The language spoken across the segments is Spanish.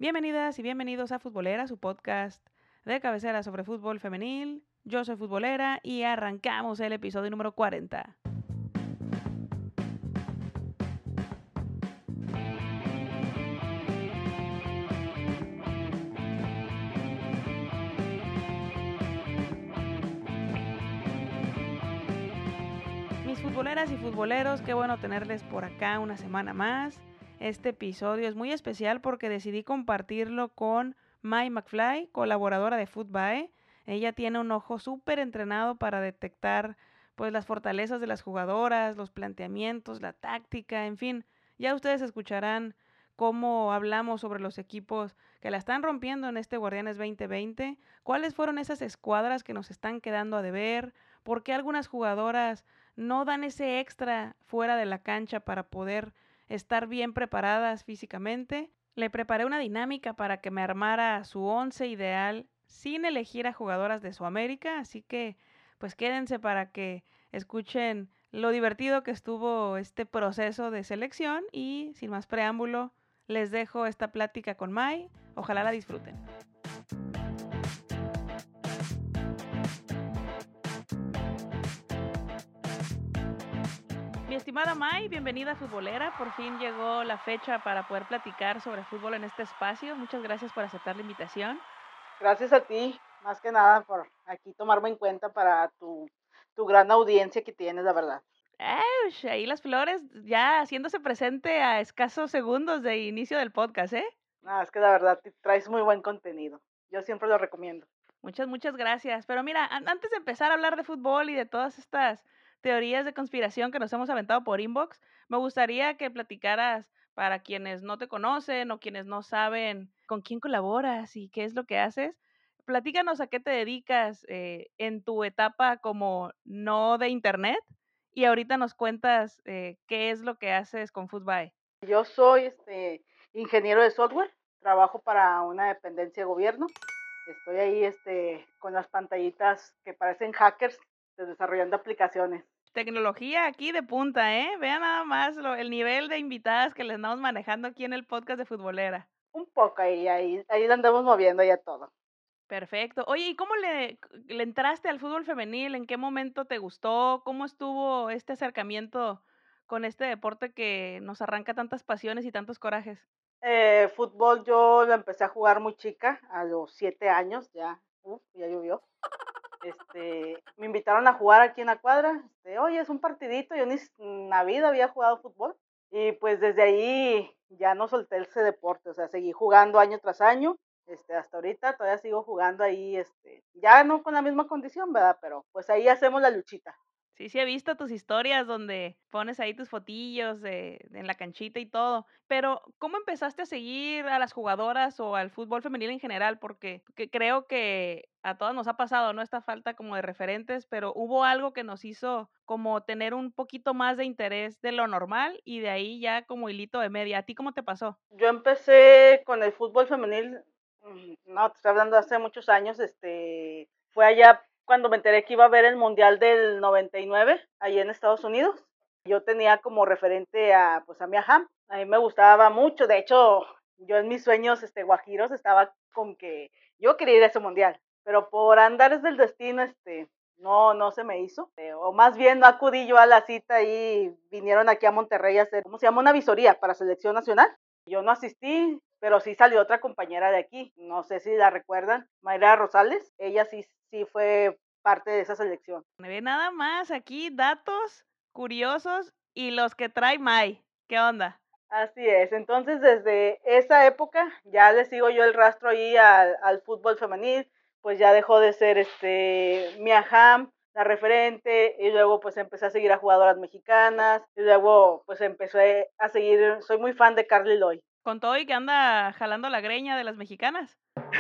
Bienvenidas y bienvenidos a Futbolera, su podcast de cabecera sobre fútbol femenil. Yo soy futbolera y arrancamos el episodio número 40. Mis futboleras y futboleros, qué bueno tenerles por acá una semana más. Este episodio es muy especial porque decidí compartirlo con Mai McFly, colaboradora de Futbae. Ella tiene un ojo súper entrenado para detectar pues las fortalezas de las jugadoras, los planteamientos, la táctica, en fin. Ya ustedes escucharán cómo hablamos sobre los equipos que la están rompiendo en este Guardianes 2020, cuáles fueron esas escuadras que nos están quedando a deber, por qué algunas jugadoras no dan ese extra fuera de la cancha para poder estar bien preparadas físicamente. Le preparé una dinámica para que me armara su once ideal sin elegir a jugadoras de Sudamérica, así que pues quédense para que escuchen lo divertido que estuvo este proceso de selección y sin más preámbulo les dejo esta plática con Mai, ojalá la disfruten. Mi estimada Mai, bienvenida a Futbolera. Por fin llegó la fecha para poder platicar sobre fútbol en este espacio. Muchas gracias por aceptar la invitación. Gracias a ti, más que nada, por aquí tomarme en cuenta para tu gran audiencia que tienes, la verdad. Ahí las flores ya haciéndose presente a escasos segundos de inicio del podcast, ¿eh? Nada, es que la verdad traes muy buen contenido. Yo siempre lo recomiendo. Muchas gracias. Pero mira, antes de empezar a hablar de fútbol y de todas estas teorías de conspiración que nos hemos aventado por inbox, me gustaría que platicaras para quienes no te conocen o quienes no saben con quién colaboras y qué es lo que haces. Platícanos a qué te dedicas en tu etapa como no de internet y ahorita nos cuentas qué es lo que haces con Futbae. Yo soy ingeniero de software, trabajo para una dependencia de gobierno. Estoy ahí con las pantallitas que parecen hackers, desarrollando aplicaciones. Tecnología aquí de punta, ¿eh? Vean nada más el nivel de invitadas que le andamos manejando aquí en el podcast de Futbolera. Un poco ahí lo andamos moviendo ya todo. Perfecto. Oye, ¿y cómo le entraste al fútbol femenil? ¿En qué momento te gustó? ¿Cómo estuvo este acercamiento con este deporte que nos arranca tantas pasiones y tantos corajes? Fútbol yo lo empecé a jugar muy chica, a los 7 años, ya llovió. Me invitaron a jugar aquí en la cuadra. Oye, es un partidito, yo ni en la vida había jugado fútbol. Y pues desde ahí ya no solté ese deporte, o sea, seguí jugando año tras año. Hasta ahorita todavía sigo jugando ahí, ya no con la misma condición, ¿verdad? Pero pues ahí hacemos la luchita. Sí, he visto tus historias donde pones ahí tus fotillos en la canchita y todo, pero ¿cómo empezaste a seguir a las jugadoras o al fútbol femenil en general? Porque creo que a todas nos ha pasado, ¿no? Esta falta como de referentes, pero hubo algo que nos hizo como tener un poquito más de interés de lo normal y de ahí ya como hilito de media. ¿A ti cómo te pasó? Yo empecé con el fútbol femenil, no, te estoy hablando de hace muchos años, fue allá cuando me enteré que iba a haber el Mundial del 99, ahí en Estados Unidos. Yo tenía como referente pues a Mia Hamm, a mí me gustaba mucho, de hecho, yo en mis sueños, guajiros, estaba con que yo quería ir a ese Mundial, pero por andares del destino, no se me hizo, o más bien no acudí yo a la cita y vinieron aquí a Monterrey a hacer, ¿cómo se llama? Una visoría para selección nacional. Yo no asistí, pero sí salió otra compañera de aquí, no sé si la recuerdan, Mayra Rosales, ella sí fue parte de esa selección. Me ve nada más aquí datos curiosos y los que trae Mai. ¿Qué onda? Así es, entonces desde esa época ya le sigo yo el rastro ahí al fútbol femenil, pues ya dejó de ser Mia Hamm, la referente, y luego pues empecé a seguir a jugadoras mexicanas, y luego pues empecé a seguir, soy muy fan de Carly Lloyd. Con todo y que anda jalando la greña de las mexicanas.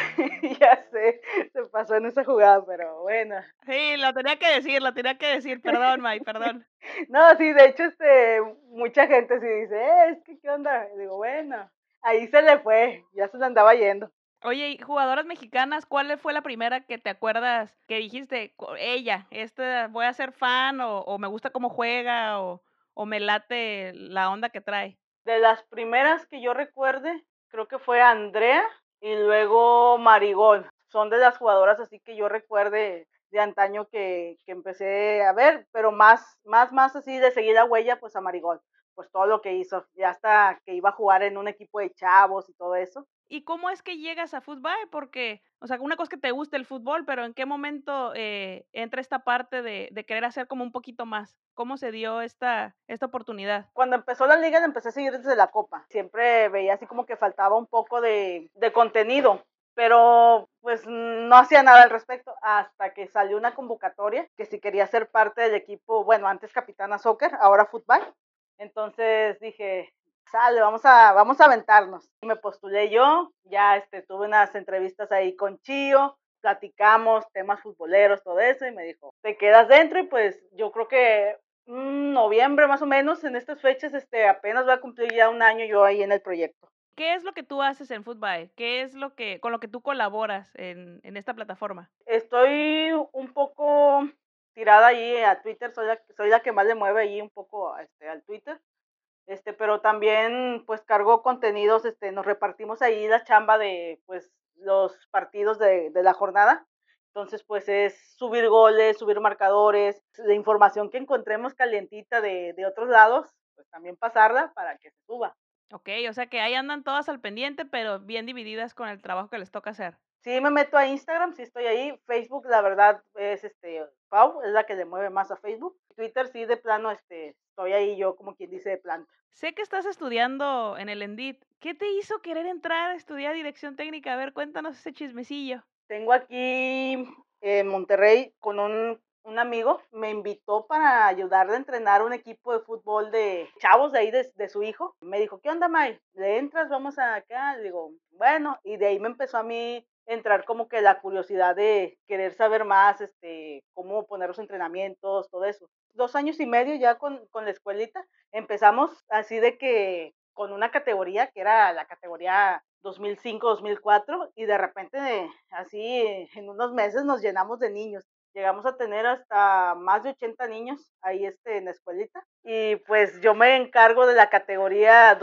Ya sé, se pasó en esa jugada, pero bueno. Sí, lo tenía que decir, perdón, May, perdón. No, sí, de hecho, mucha gente sí dice, es que, ¿qué onda? Y digo, bueno, ahí se le fue, ya se le andaba yendo. Oye, y jugadoras mexicanas, ¿cuál fue la primera que te acuerdas que dijiste, ella, voy a ser fan o me gusta cómo juega o me late la onda que trae? De las primeras que yo recuerde, creo que fue Andrea y luego Marigol. Son de las jugadoras así que yo recuerde de antaño que empecé a ver, pero más así de seguir la huella, pues a Marigol, pues todo lo que hizo, ya hasta que iba a jugar en un equipo de chavos y todo eso. ¿Y cómo es que llegas a fútbol? Porque, o sea, una cosa es que te guste el fútbol, pero ¿en qué momento entra esta parte de querer hacer como un poquito más? ¿Cómo se dio esta oportunidad? Cuando empezó la liga la empecé a seguir desde la Copa. Siempre veía así como que faltaba un poco de contenido, pero pues no hacía nada al respecto hasta que salió una convocatoria que si quería ser parte del equipo, bueno, antes Capitana Soccer, ahora fútbol. Entonces dije, sale, vamos a aventarnos. Y me postulé yo, ya tuve unas entrevistas ahí con Chío, platicamos temas futboleros, todo eso, y me dijo, te quedas dentro y pues yo creo que noviembre más o menos, en estas fechas, apenas voy a cumplir ya un año yo ahí en el proyecto. ¿Qué es lo que tú haces en fútbol? ¿Qué es con lo que tú colaboras en esta plataforma? Estoy un poco tirada ahí a Twitter, soy la que más le mueve ahí un poco al Twitter. Pero también pues cargo contenidos, nos repartimos ahí la chamba de pues los partidos de la jornada. Entonces pues es subir goles, subir marcadores, la información que encontremos calientita de otros lados, pues también pasarla para que se suba. Ok, o sea que ahí andan todas al pendiente, pero bien divididas con el trabajo que les toca hacer. Sí me meto a Instagram, sí estoy ahí. Facebook, la verdad, es Pau, es la que le mueve más a Facebook. Twitter sí de plano, estoy ahí yo como quien dice de plano. Sé que estás estudiando en el ENDIT. ¿Qué te hizo querer entrar a estudiar dirección técnica? A ver, cuéntanos ese chismecillo. Tengo aquí en Monterrey con un amigo, me invitó para ayudarle a entrenar un equipo de fútbol de chavos de ahí de su hijo. Me dijo, ¿qué onda, May? ¿Le entras? Vamos a acá. Le digo, bueno, y de ahí me empezó a mí entrar como que la curiosidad de querer saber más, cómo poner los entrenamientos, todo eso. 2 años y medio ya con la escuelita. Empezamos así de que con una categoría que era la categoría 2005-2004 y de repente así en unos meses nos llenamos de niños. Llegamos a tener hasta más de 80 niños ahí en la escuelita y pues yo me encargo de la categoría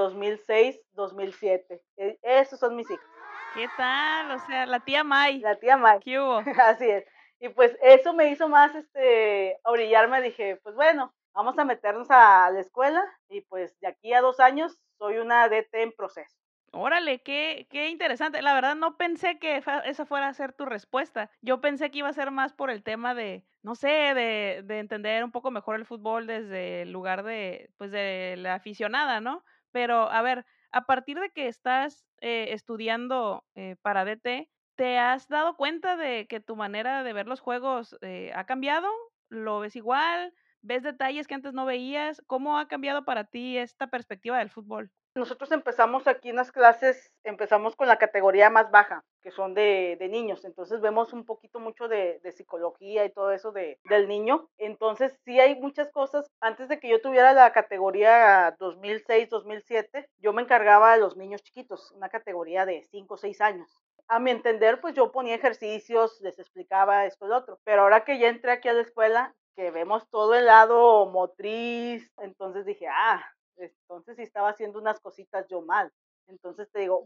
2006-2007. Esos son mis hijos. ¿Qué tal? O sea, la tía May. La tía May. ¿Qué hubo? Así es. Y pues eso me hizo más orillarme, dije, pues bueno, vamos a meternos a la escuela y pues de aquí a 2 años soy una DT en proceso. Órale, qué interesante. La verdad no pensé que esa fuera a ser tu respuesta. Yo pensé que iba a ser más por el tema de, no sé, de entender un poco mejor el fútbol desde el lugar pues de la aficionada, ¿no? Pero, a ver, a partir de que estás estudiando para DT, ¿te has dado cuenta de que tu manera de ver los juegos ha cambiado? ¿Lo ves igual? ¿Ves detalles que antes no veías? ¿Cómo ha cambiado para ti esta perspectiva del fútbol? Nosotros empezamos aquí en las clases, empezamos con la categoría más baja, que son de niños. Entonces vemos un poquito mucho de psicología y todo eso del niño. Entonces sí hay muchas cosas. Antes de que yo tuviera la categoría 2006-2007, yo me encargaba de los niños chiquitos, una categoría de 5 o 6 años. A mi entender, pues yo ponía ejercicios, les explicaba esto y lo otro. Pero ahora que ya entré aquí a la escuela, que vemos todo el lado motriz, entonces dije, entonces sí estaba haciendo unas cositas yo mal. Entonces te digo,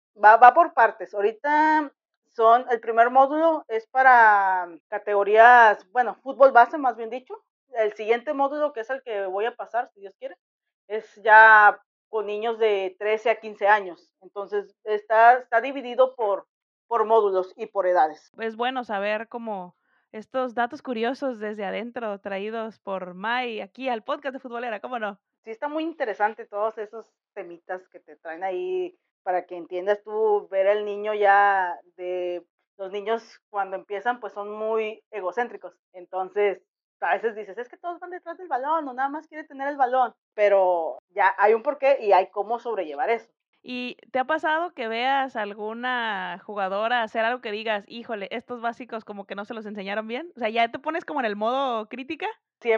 va por partes. Ahorita el primer módulo es para categorías, bueno, fútbol base más bien dicho. El siguiente módulo, que es el que voy a pasar, si Dios quiere, es ya con niños de 13 a 15 años. Entonces está dividido por módulos y por edades. Es bueno saber como estos datos curiosos desde adentro traídos por Mai aquí al podcast de Futbolera, ¿cómo no? Sí está muy interesante todos esos temitas que te traen ahí para que entiendas tú, ver al niño ya de los niños cuando empiezan pues son muy egocéntricos. Entonces, a veces dices, es que todos van detrás del balón o nada más quiere tener el balón, pero ya hay un porqué y hay cómo sobrellevar eso. ¿Y te ha pasado que veas alguna jugadora hacer algo que digas, híjole, estos básicos como que no se los enseñaron bien? O sea, ya te pones como en el modo crítica.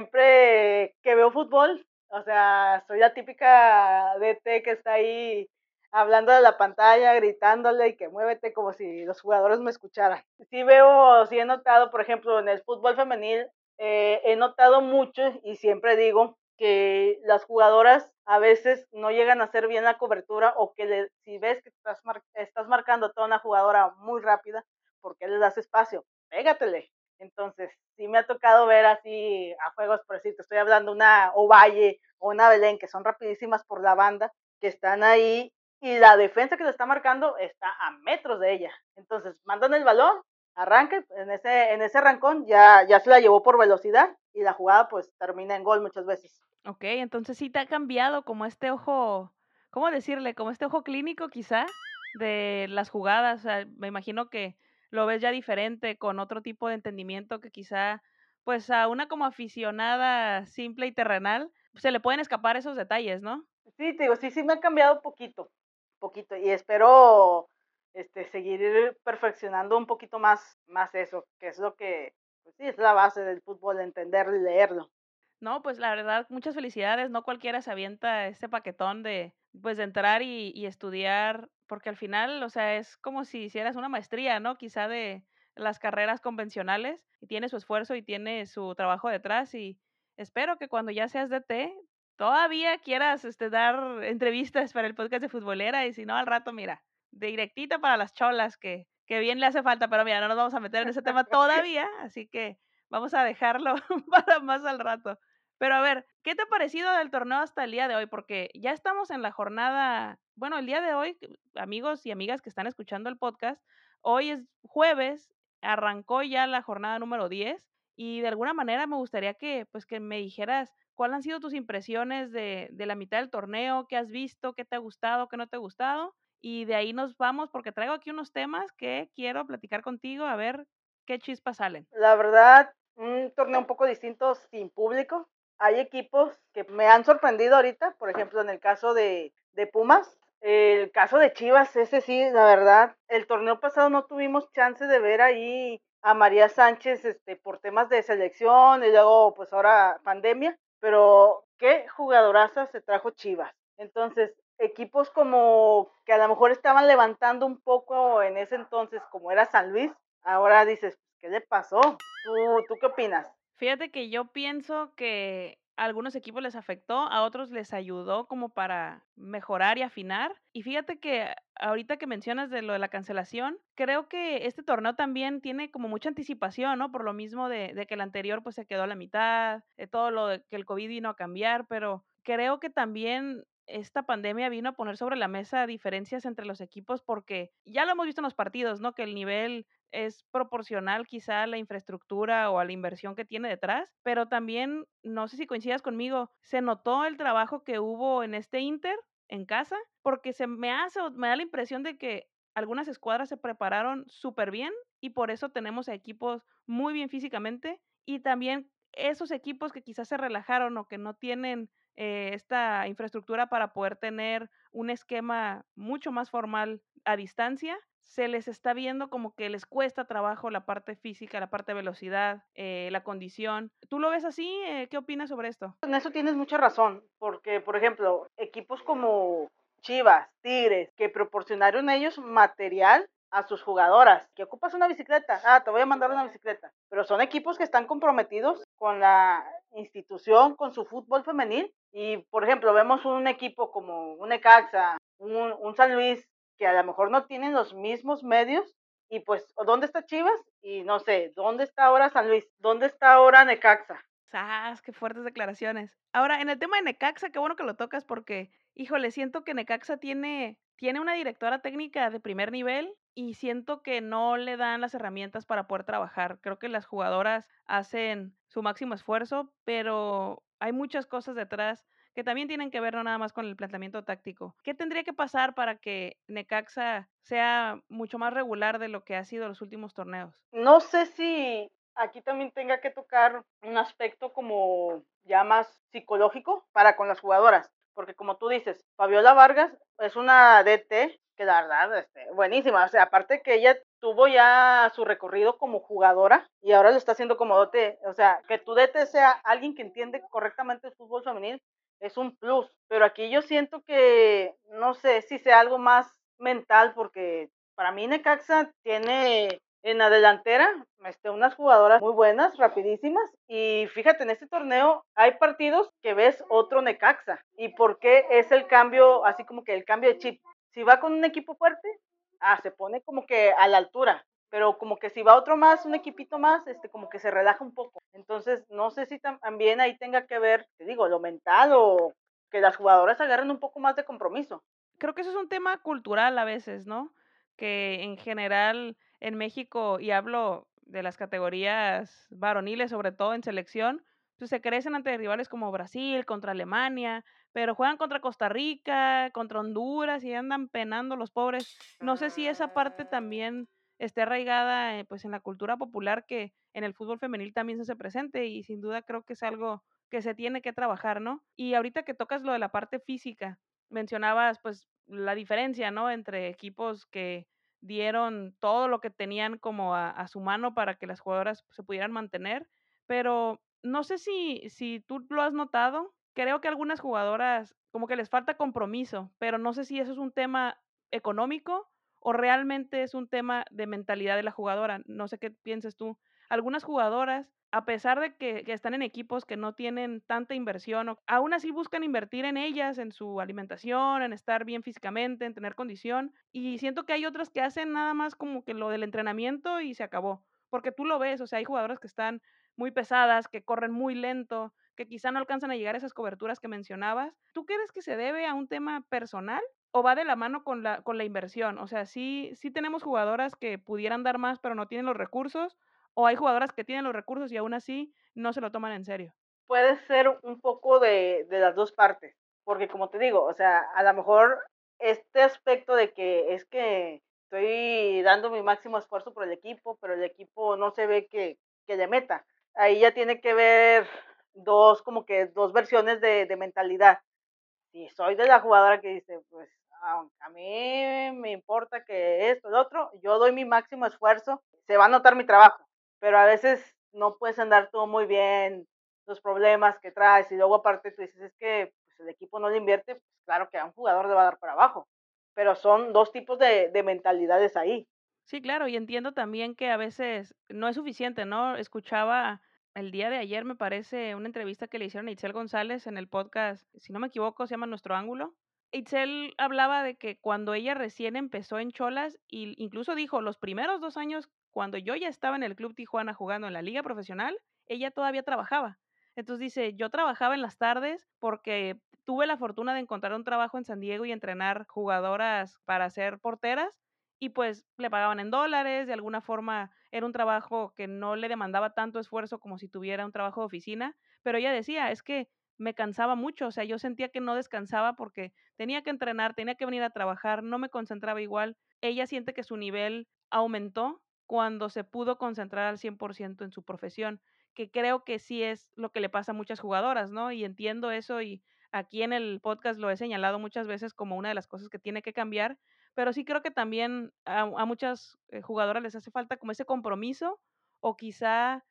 Siempre que veo fútbol, o sea, soy la típica DT que está ahí hablando de la pantalla, gritándole y que muévete como si los jugadores me escucharan. Sí he notado, por ejemplo, en el fútbol femenil, he notado mucho y siempre digo que las jugadoras a veces no llegan a hacer bien la cobertura o que si ves que estás marcando a toda una jugadora muy rápida, ¿por qué les das espacio? Pégatele. Entonces, sí me ha tocado ver así a juegos, por decir, te estoy hablando una Ovalle o una Belén, que son rapidísimas por la banda, que están ahí y la defensa que le está marcando está a metros de ella. Entonces, mandan el balón, arranca, en ese arrancón ya se la llevó por velocidad y la jugada pues termina en gol muchas veces. Ok, entonces sí te ha cambiado como este ojo, ¿cómo decirle? Como este ojo clínico quizá de las jugadas. O sea, me imagino que lo ves ya diferente, con otro tipo de entendimiento que quizá, pues a una como aficionada simple y terrenal, se le pueden escapar esos detalles, ¿no? Sí, te digo, sí me ha cambiado poquito, y espero seguir perfeccionando un poquito más eso, que es lo que, pues sí, es la base del fútbol, entenderlo y leerlo. No, pues la verdad, muchas felicidades. No cualquiera se avienta ese paquetón de, pues, de entrar y estudiar, porque al final, o sea, es como si hicieras una maestría, ¿no? Quizá de las carreras convencionales, y tiene su esfuerzo y tiene su trabajo detrás. Y espero que cuando ya seas DT, todavía quieras dar entrevistas para el podcast de Futbolera, y si no, al rato, mira, directita para las cholas, que bien le hace falta, pero mira, no nos vamos a meter en ese tema todavía, así que vamos a dejarlo para más al rato. Pero a ver, ¿qué te ha parecido del torneo hasta el día de hoy? Porque ya estamos en la jornada, bueno, el día de hoy, amigos y amigas que están escuchando el podcast, hoy es jueves, arrancó ya la jornada número 10 y de alguna manera me gustaría que, pues, que me dijeras cuáles han sido tus impresiones de la mitad del torneo, qué has visto, qué te ha gustado, qué no te ha gustado, y de ahí nos vamos porque traigo aquí unos temas que quiero platicar contigo, a ver qué chispas salen. La verdad, un torneo un poco distinto sin público. Hay equipos que me han sorprendido ahorita, por ejemplo, en el caso de Pumas, el caso de Chivas, ese sí, la verdad, el torneo pasado no tuvimos chance de ver ahí a María Sánchez por temas de selección y luego pues ahora pandemia, pero qué jugadoraza se trajo Chivas. Entonces, equipos como que a lo mejor estaban levantando un poco en ese entonces, como era San Luis, ahora dices, ¿qué le pasó? ¿Tú qué opinas? Fíjate que yo pienso que a algunos equipos les afectó, a otros les ayudó como para mejorar y afinar. Y fíjate que ahorita que mencionas de lo de la cancelación, creo que este torneo también tiene como mucha anticipación, ¿no? Por lo mismo de que el anterior pues se quedó a la mitad, de todo lo de que el COVID vino a cambiar, pero creo que también esta pandemia vino a poner sobre la mesa diferencias entre los equipos porque ya lo hemos visto en los partidos, ¿no? Que el nivel es proporcional quizá a la infraestructura o a la inversión que tiene detrás, pero también, no sé si coincidas conmigo, se notó el trabajo que hubo en este Inter en casa, porque se me hace o me da la impresión de que algunas escuadras se prepararon súper bien y por eso tenemos a equipos muy bien físicamente y también esos equipos que quizás se relajaron o que no tienen esta infraestructura para poder tener un esquema mucho más formal a distancia, se les está viendo como que les cuesta trabajo la parte física, la parte de velocidad, la condición. ¿Tú lo ves así? ¿Qué opinas sobre esto? En eso tienes mucha razón, porque, por ejemplo, equipos como Chivas, Tigres, que proporcionaron ellos material a sus jugadoras. ¿Que ocupas una bicicleta? Ah, te voy a mandar una bicicleta. Pero son equipos que están comprometidos con la institución, con su fútbol femenil. Y, por ejemplo, vemos un equipo como un Necaxa, un San Luis, que a lo mejor no tienen los mismos medios. Y pues, ¿dónde está Chivas? Y no sé, ¿dónde está ahora San Luis? ¿Dónde está ahora Necaxa? ¡Sas! ¡Qué fuertes declaraciones! Ahora, en el tema de Necaxa, qué bueno que lo tocas porque, híjole, siento que Necaxa tiene una directora técnica de primer nivel y siento que no le dan las herramientas para poder trabajar. Creo que las jugadoras hacen su máximo esfuerzo, pero hay muchas cosas detrás que también tienen que ver no nada más con el planteamiento táctico. ¿Qué tendría que pasar para que Necaxa sea mucho más regular de lo que ha sido los últimos torneos? No sé si aquí también tenga que tocar un aspecto como ya más psicológico para con las jugadoras, porque como tú dices, Fabiola Vargas es una DT que la verdad, buenísima, o sea, aparte que ella tuvo ya su recorrido como jugadora y ahora lo está haciendo como DT, o sea, que tu DT sea alguien que entiende correctamente el fútbol femenil es un plus, pero aquí yo siento que no sé si sea algo más mental porque para mí Necaxa tiene En la delantera, unas jugadoras muy buenas, rapidísimas. Y fíjate, en este torneo hay partidos que ves otro Necaxa. ¿Y por qué es el cambio, así como que el cambio de chip? Si va con un equipo fuerte, se pone como que a la altura. Pero como que si va otro más, un equipito más, como que se relaja un poco. Entonces, no sé si también ahí tenga que ver, te digo, lo mental o que las jugadoras agarren un poco más de compromiso. Creo que eso es un tema cultural a veces, ¿no? Que en general en México, y hablo de las categorías varoniles, sobre todo en selección, pues se crecen ante rivales como Brasil, contra Alemania, pero juegan contra Costa Rica, contra Honduras y andan penando los pobres. No sé si esa parte también esté arraigada pues en la cultura popular que en el fútbol femenil también se hace presente y sin duda creo que es algo que se tiene que trabajar, ¿no? Y ahorita que tocas lo de la parte física, mencionabas, pues, la diferencia, ¿no? Entre equipos que dieron todo lo que tenían como a su mano para que las jugadoras se pudieran mantener, pero no sé si tú lo has notado. Creo que algunas jugadoras como que les falta compromiso, pero no sé si eso es un tema económico o realmente es un tema de mentalidad de la jugadora. No sé qué piensas tú. Algunas jugadoras, a pesar de que están en equipos que no tienen tanta inversión, aún así buscan invertir en ellas, en su alimentación, en estar bien físicamente, en tener condición. Y siento que hay otras que hacen nada más como que lo del entrenamiento y se acabó. Porque tú lo ves, o sea, hay jugadoras que están muy pesadas, que corren muy lento, que quizá no alcanzan a llegar a esas coberturas que mencionabas. ¿Tú crees que se debe a un tema personal o va de la mano con la inversión? O sea, sí tenemos jugadoras que pudieran dar más, pero no tienen los recursos, o hay jugadoras que tienen los recursos y aún así no se lo toman en serio. Puede ser un poco de las dos partes, porque como te digo, o sea, a lo mejor este aspecto de que es que estoy dando mi máximo esfuerzo por el equipo, pero el equipo no se ve que le meta. Ahí ya tiene que ver como que dos versiones de mentalidad. Si soy de la jugadora que dice, pues a mí me importa que esto, lo otro, yo doy mi máximo esfuerzo, se va a notar mi trabajo, pero a veces no puedes andar todo muy bien, los problemas que traes y luego aparte tú dices, es que pues, el equipo no le invierte, pues claro que a un jugador le va a dar para abajo, pero son dos tipos de mentalidades ahí. Sí, claro, y entiendo también que a veces no es suficiente, ¿no? Escuchaba el día de ayer, me parece, una entrevista que le hicieron a Itzel González en el podcast, si no me equivoco, se llama Nuestro Ángulo. Itzel hablaba de que cuando ella recién empezó en Cholas, y incluso dijo, los primeros 2 años, cuando yo ya estaba en el Club Tijuana jugando en la liga profesional, ella todavía trabajaba. Entonces dice, yo trabajaba en las tardes porque tuve la fortuna de encontrar un trabajo en San Diego y entrenar jugadoras para ser porteras y pues le pagaban en dólares, de alguna forma era un trabajo que no le demandaba tanto esfuerzo como si tuviera un trabajo de oficina, pero ella decía, es que me cansaba mucho, o sea, yo sentía que no descansaba porque tenía que entrenar, tenía que venir a trabajar, no me concentraba igual. Ella siente que su nivel aumentó cuando se pudo concentrar al 100% en su profesión, que creo que sí es lo que le pasa a muchas jugadoras, ¿no? Y entiendo eso y aquí en el podcast lo he señalado muchas veces como una de las cosas que tiene que cambiar, pero sí creo que también a muchas jugadoras les hace falta como ese compromiso o quizá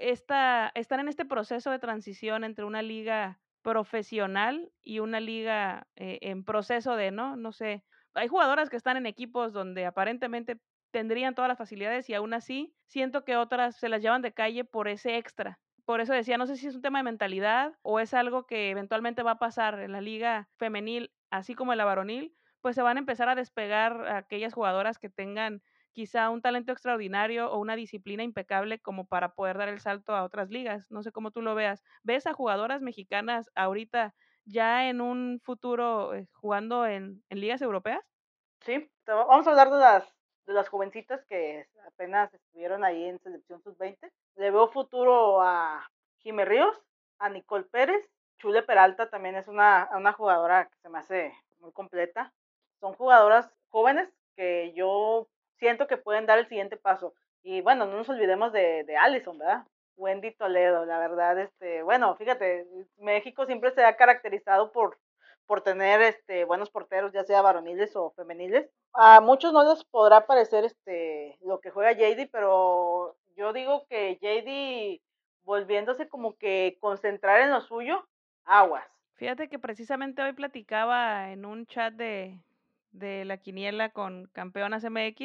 están en este proceso de transición entre una liga profesional y una liga en proceso de, ¿no? No sé, hay jugadoras que están en equipos donde aparentemente tendrían todas las facilidades y aún así siento que otras se las llevan de calle por ese extra. Por eso decía, no sé si es un tema de mentalidad o es algo que eventualmente va a pasar en la liga femenil, así como en la varonil, pues se van a empezar a despegar aquellas jugadoras que tengan quizá un talento extraordinario o una disciplina impecable como para poder dar el salto a otras ligas. No sé cómo tú lo veas. ¿Ves a jugadoras mexicanas ahorita ya en un futuro jugando en ligas europeas? Sí, vamos a hablar de las jovencitas que apenas estuvieron ahí en selección sub-20. Le veo futuro a Jimé Ríos, a Nicole Pérez, Chule Peralta también es una jugadora que se me hace muy completa. Son jugadoras jóvenes que yo siento que pueden dar el siguiente paso. Y bueno, no nos olvidemos de Allison, ¿verdad? Wendy Toledo, la verdad, bueno, fíjate, México siempre se ha caracterizado por tener buenos porteros, ya sea varoniles o femeniles. A muchos no les podrá parecer lo que juega JD, pero yo digo que JD volviéndose como que concentrar en lo suyo, aguas. Fíjate que precisamente hoy platicaba en un chat de la quiniela con Campeonas MX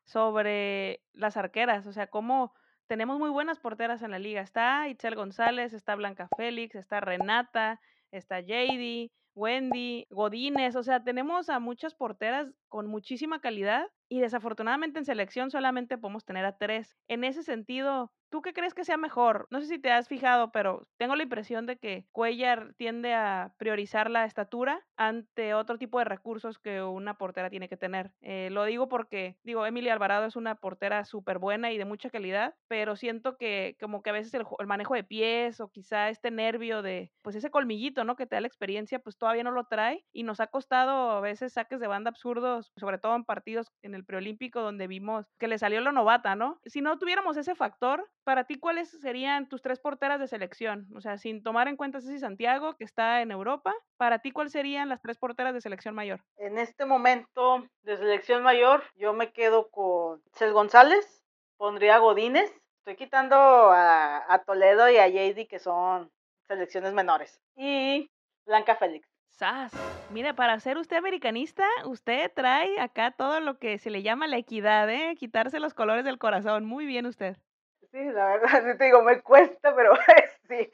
sobre las arqueras, o sea, cómo tenemos muy buenas porteras en la liga. Está Itzel González, está Blanca Félix, está Renata, está JD, Wendy, Godínez, o sea, tenemos a muchas porteras con muchísima calidad y desafortunadamente en selección solamente podemos tener a 3. En ese sentido, ¿tú qué crees que sea mejor? No sé si te has fijado, pero tengo la impresión de que Cuellar tiende a priorizar la estatura ante otro tipo de recursos que una portera tiene que tener. Lo digo porque, digo, Emily Alvarado es una portera súper buena y de mucha calidad, pero siento que como que a veces el manejo de pies o quizá este nervio de, pues ese colmillito, ¿no? Que te da la experiencia, pues todavía no lo trae y nos ha costado a veces saques de banda absurdos, sobre todo en partidos en el preolímpico donde vimos que le salió la novata, ¿no? Si no tuviéramos ese factor, para ti, ¿cuáles serían tus 3 porteras de selección? O sea, sin tomar en cuenta a Ceci Santiago, que está en Europa, para ti, ¿cuáles serían las 3 porteras de selección mayor? En este momento de selección mayor, yo me quedo con Cel González, pondría a Godínez, estoy quitando a Toledo y a JD, que son selecciones menores, y Blanca Félix. ¡Sas! Mire, para ser usted americanista, usted trae acá todo lo que se le llama la equidad, ¿eh? Quitarse los colores del corazón. Muy bien usted. Sí, la verdad, sí te digo, me cuesta, pero sí,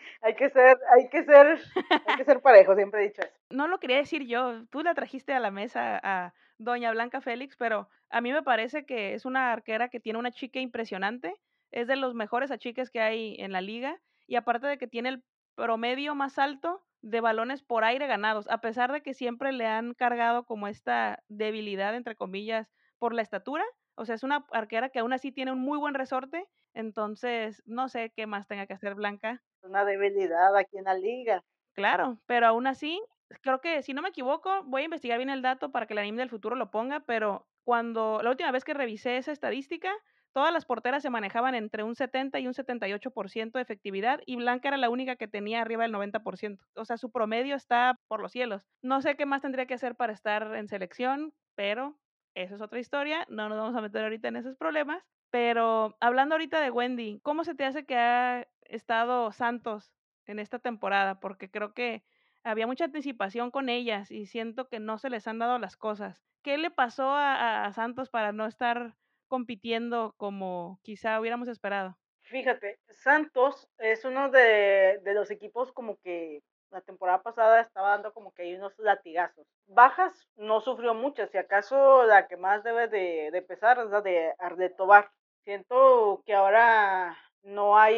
hay que ser parejo, siempre he dicho eso. No lo quería decir yo, tú la trajiste a la mesa a doña Blanca Félix, pero a mí me parece que es una arquera que tiene una chica impresionante, es de los mejores achiques que hay en la liga, y aparte de que tiene el promedio más alto de balones por aire ganados, a pesar de que siempre le han cargado como esta debilidad, entre comillas, por la estatura, o sea, es una arquera que aún así tiene un muy buen resorte, entonces no sé qué más tenga que hacer Blanca. Una debilidad aquí en la liga. Claro, pero aún así, creo que, si no me equivoco, voy a investigar bien el dato para que el anime del futuro lo ponga, pero cuando la última vez que revisé esa estadística, todas las porteras se manejaban entre un 70 y un 78% de efectividad, y Blanca era la única que tenía arriba del 90%. O sea, su promedio está por los cielos. No sé qué más tendría que hacer para estar en selección, pero eso es otra historia, no nos vamos a meter ahorita en esos problemas. Pero hablando ahorita de Wendy, ¿cómo se te hace que ha estado Santos en esta temporada? Porque creo que había mucha anticipación con ellas y siento que no se les han dado las cosas. ¿Qué le pasó a Santos para no estar compitiendo como quizá hubiéramos esperado? Fíjate, Santos es uno de los equipos como que la temporada pasada estaba dando como que hay unos latigazos. Bajas no sufrió muchas, si acaso la que más debe de pesar es la de Arlet Tobar. Siento que ahora no hay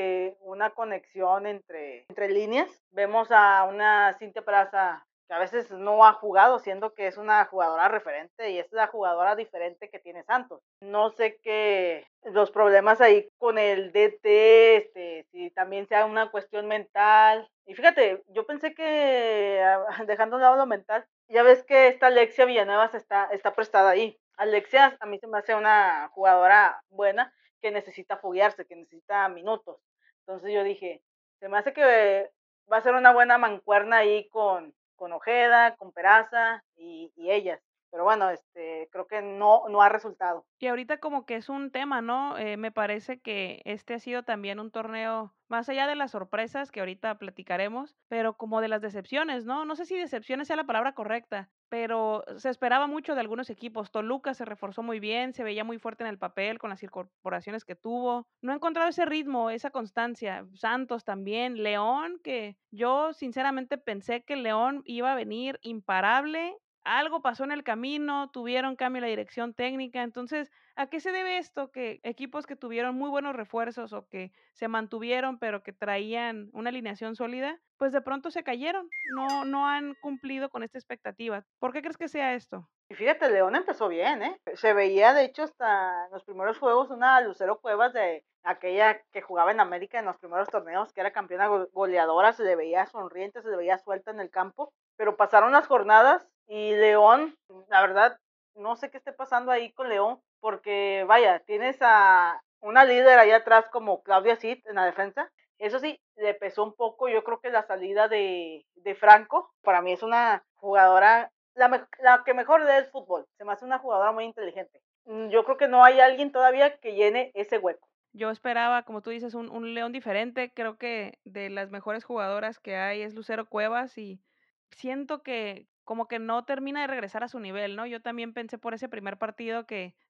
una conexión entre líneas. Vemos a una Cintia Peraza que a veces no ha jugado, siendo que es una jugadora referente y es la jugadora diferente que tiene Santos. No sé qué los problemas ahí con el DT, si también sea una cuestión mental. Y fíjate, yo pensé que dejando a un lado lo mental, ya ves que esta Alexia Villanueva está prestada ahí. Alexia a mí se me hace una jugadora buena que necesita foguearse, que necesita minutos. Entonces yo dije, se me hace que va a ser una buena mancuerna ahí con Ojeda, con Peraza y ellas. Pero bueno, creo que no ha resultado. Y ahorita como que es un tema, ¿no? Me parece que este ha sido también un torneo, más allá de las sorpresas que ahorita platicaremos, pero como de las decepciones, ¿no? No sé si decepciones sea la palabra correcta, pero se esperaba mucho de algunos equipos. Toluca se reforzó muy bien, se veía muy fuerte en el papel con las incorporaciones que tuvo. No ha encontrado ese ritmo, esa constancia. Santos también, León, que yo sinceramente pensé que León iba a venir imparable. Algo pasó en el camino, tuvieron cambio en la dirección técnica. Entonces, ¿a qué se debe esto? Que equipos que tuvieron muy buenos refuerzos o que se mantuvieron, pero que traían una alineación sólida, pues de pronto se cayeron, no han cumplido con esta expectativa. ¿Por qué crees que sea esto? Y fíjate, León empezó bien, ¿eh? Se veía, de hecho, hasta en los primeros juegos una Lucero Cuevas de aquella que jugaba en América en los primeros torneos, que era campeona goleadora, se le veía sonriente, se le veía suelta en el campo, pero pasaron las jornadas y León, la verdad, no sé qué esté pasando ahí con León, porque vaya, tienes a una líder ahí atrás como Claudia Cid en la defensa. Eso sí, le pesó un poco, yo creo que la salida de Franco, para mí es una jugadora la que mejor lee el fútbol. Se me hace una jugadora muy inteligente. Yo creo que no hay alguien todavía que llene ese hueco. Yo esperaba, como tú dices, un León diferente. Creo que de las mejores jugadoras que hay es Lucero Cuevas y siento que como que no termina de regresar a su nivel, ¿no? Yo también pensé por ese primer partido que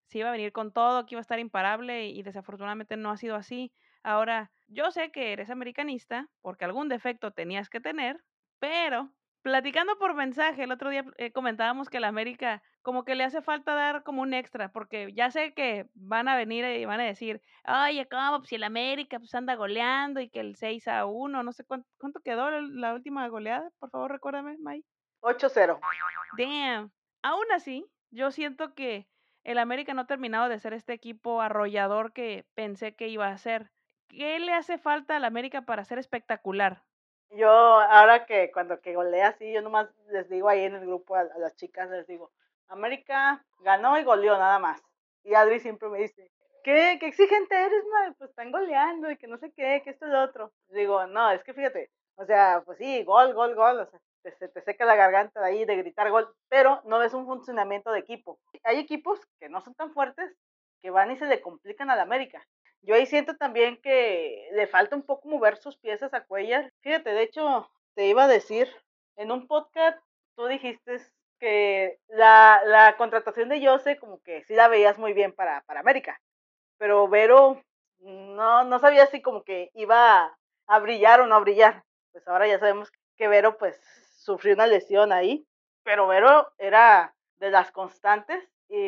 se iba a venir con todo, que iba a estar imparable y desafortunadamente no ha sido así. Ahora, yo sé que eres americanista porque algún defecto tenías que tener, pero platicando por mensaje, el otro día comentábamos que la América como que le hace falta dar como un extra, porque ya sé que van a venir y van a decir, oye, ¿cómo? Pues si el América pues anda goleando y que el 6-1, no sé cuánto quedó la última goleada, por favor recuérdame, May. 8-0. Damn. Aún así, yo siento que el América no ha terminado de ser este equipo arrollador que pensé que iba a ser. ¿Qué le hace falta al América para ser espectacular? Yo, ahora que cuando que golea así, yo nomás les digo ahí en el grupo a las chicas, les digo, América ganó y goleó nada más. Y Adri siempre me dice, ¿qué exigente eres, madre? Pues están goleando y que no sé qué, que esto y lo otro. Digo, no, es que fíjate, o sea, pues sí, gol, gol, gol, o sea, se te seca la garganta de ahí de gritar gol, pero no es un funcionamiento de equipo. Hay equipos que no son tan fuertes que van y se le complican al América. Yo ahí siento también que le falta un poco mover sus piezas a Cuellar. Fíjate, de hecho, te iba a decir, en un podcast tú dijiste que la contratación de Jose como que sí la veías muy bien para América, pero Vero no sabía si como que iba a brillar o no a brillar. Pues ahora ya sabemos que Vero pues sufrió una lesión ahí, pero Vero era de las constantes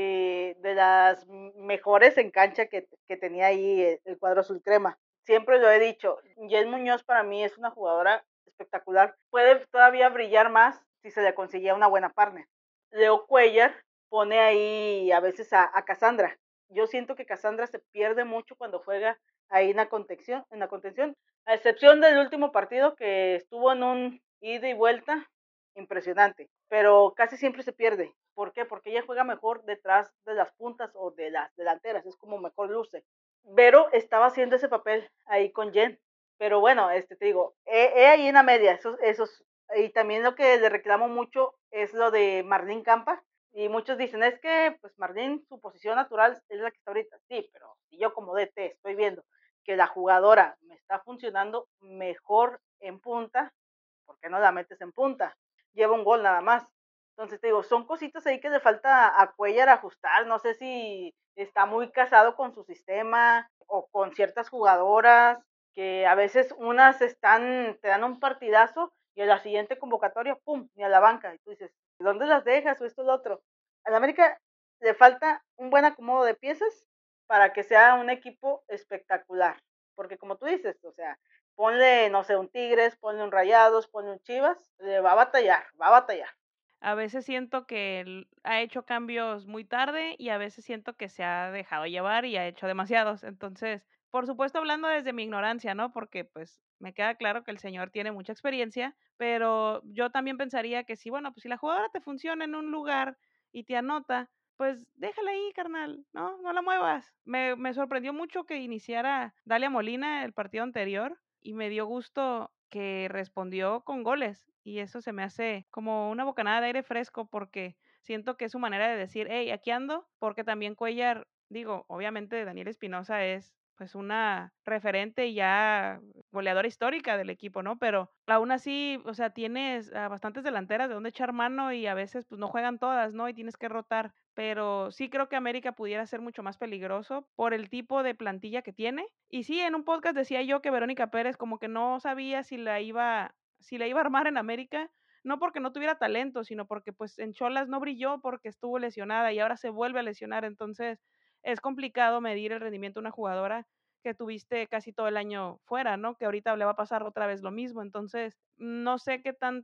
y de las mejores en cancha que tenía ahí el cuadro azul crema. Siempre lo he dicho, Jess Muñoz para mí es una jugadora espectacular. Puede todavía brillar más si se le conseguía una buena partner. Leo Cuellar pone ahí a veces a Cassandra. Yo siento que Cassandra se pierde mucho cuando juega ahí en la contención, a excepción del último partido que estuvo en un ida y vuelta impresionante, pero casi siempre se pierde. ¿Por qué? Porque ella juega mejor detrás de las puntas o de las delanteras, es como mejor luce. Vero estaba haciendo ese papel ahí con Jen, pero bueno, te digo, ahí en la media, esos, y también lo que le reclamo mucho es lo de Marlene Campa, y muchos dicen, es que pues Marlene, su posición natural es la que está ahorita. Sí, pero si yo como DT estoy viendo que la jugadora me está funcionando mejor en punta, ¿por qué no la metes en punta? Lleva un gol nada más. Entonces te digo, son cositas ahí que le falta a Cuellar ajustar. No sé si está muy casado con su sistema o con ciertas jugadoras que a veces unas te dan un partidazo y a la siguiente convocatoria, ¡pum!, ni a la banca. Y tú dices, ¿dónde las dejas? O esto o lo otro. A la América le falta un buen acomodo de piezas para que sea un equipo espectacular. Porque como tú dices, o sea, ponle, no sé, un Tigres, ponle un Rayados, ponle un Chivas, le va a batallar, va a batallar. A veces siento que él ha hecho cambios muy tarde y a veces siento que se ha dejado llevar y ha hecho demasiados. Entonces, por supuesto, hablando desde mi ignorancia, ¿no? Porque pues me queda claro que el señor tiene mucha experiencia, pero yo también pensaría que si, bueno, pues si la jugadora te funciona en un lugar y te anota, pues déjala ahí, carnal, ¿no? No la muevas. Me sorprendió mucho que iniciara Dalia Molina el partido anterior y me dio gusto que respondió con goles y eso se me hace como una bocanada de aire fresco porque siento que es su manera de decir, hey, aquí ando, porque también Cuellar, digo, obviamente Daniel Espinosa es pues una referente y ya goleadora histórica del equipo, ¿no? Pero aún así, o sea, tienes a bastantes delanteras de donde echar mano y a veces pues no juegan todas, ¿no? Y tienes que rotar, pero sí creo que América pudiera ser mucho más peligroso por el tipo de plantilla que tiene. Y sí, en un podcast decía yo que Verónica Pérez como que no sabía si la iba a armar en América, no porque no tuviera talento, sino porque pues en Cholas no brilló porque estuvo lesionada y ahora se vuelve a lesionar, entonces es complicado medir el rendimiento de una jugadora que tuviste casi todo el año fuera, ¿no? Que ahorita le va a pasar otra vez lo mismo, entonces no sé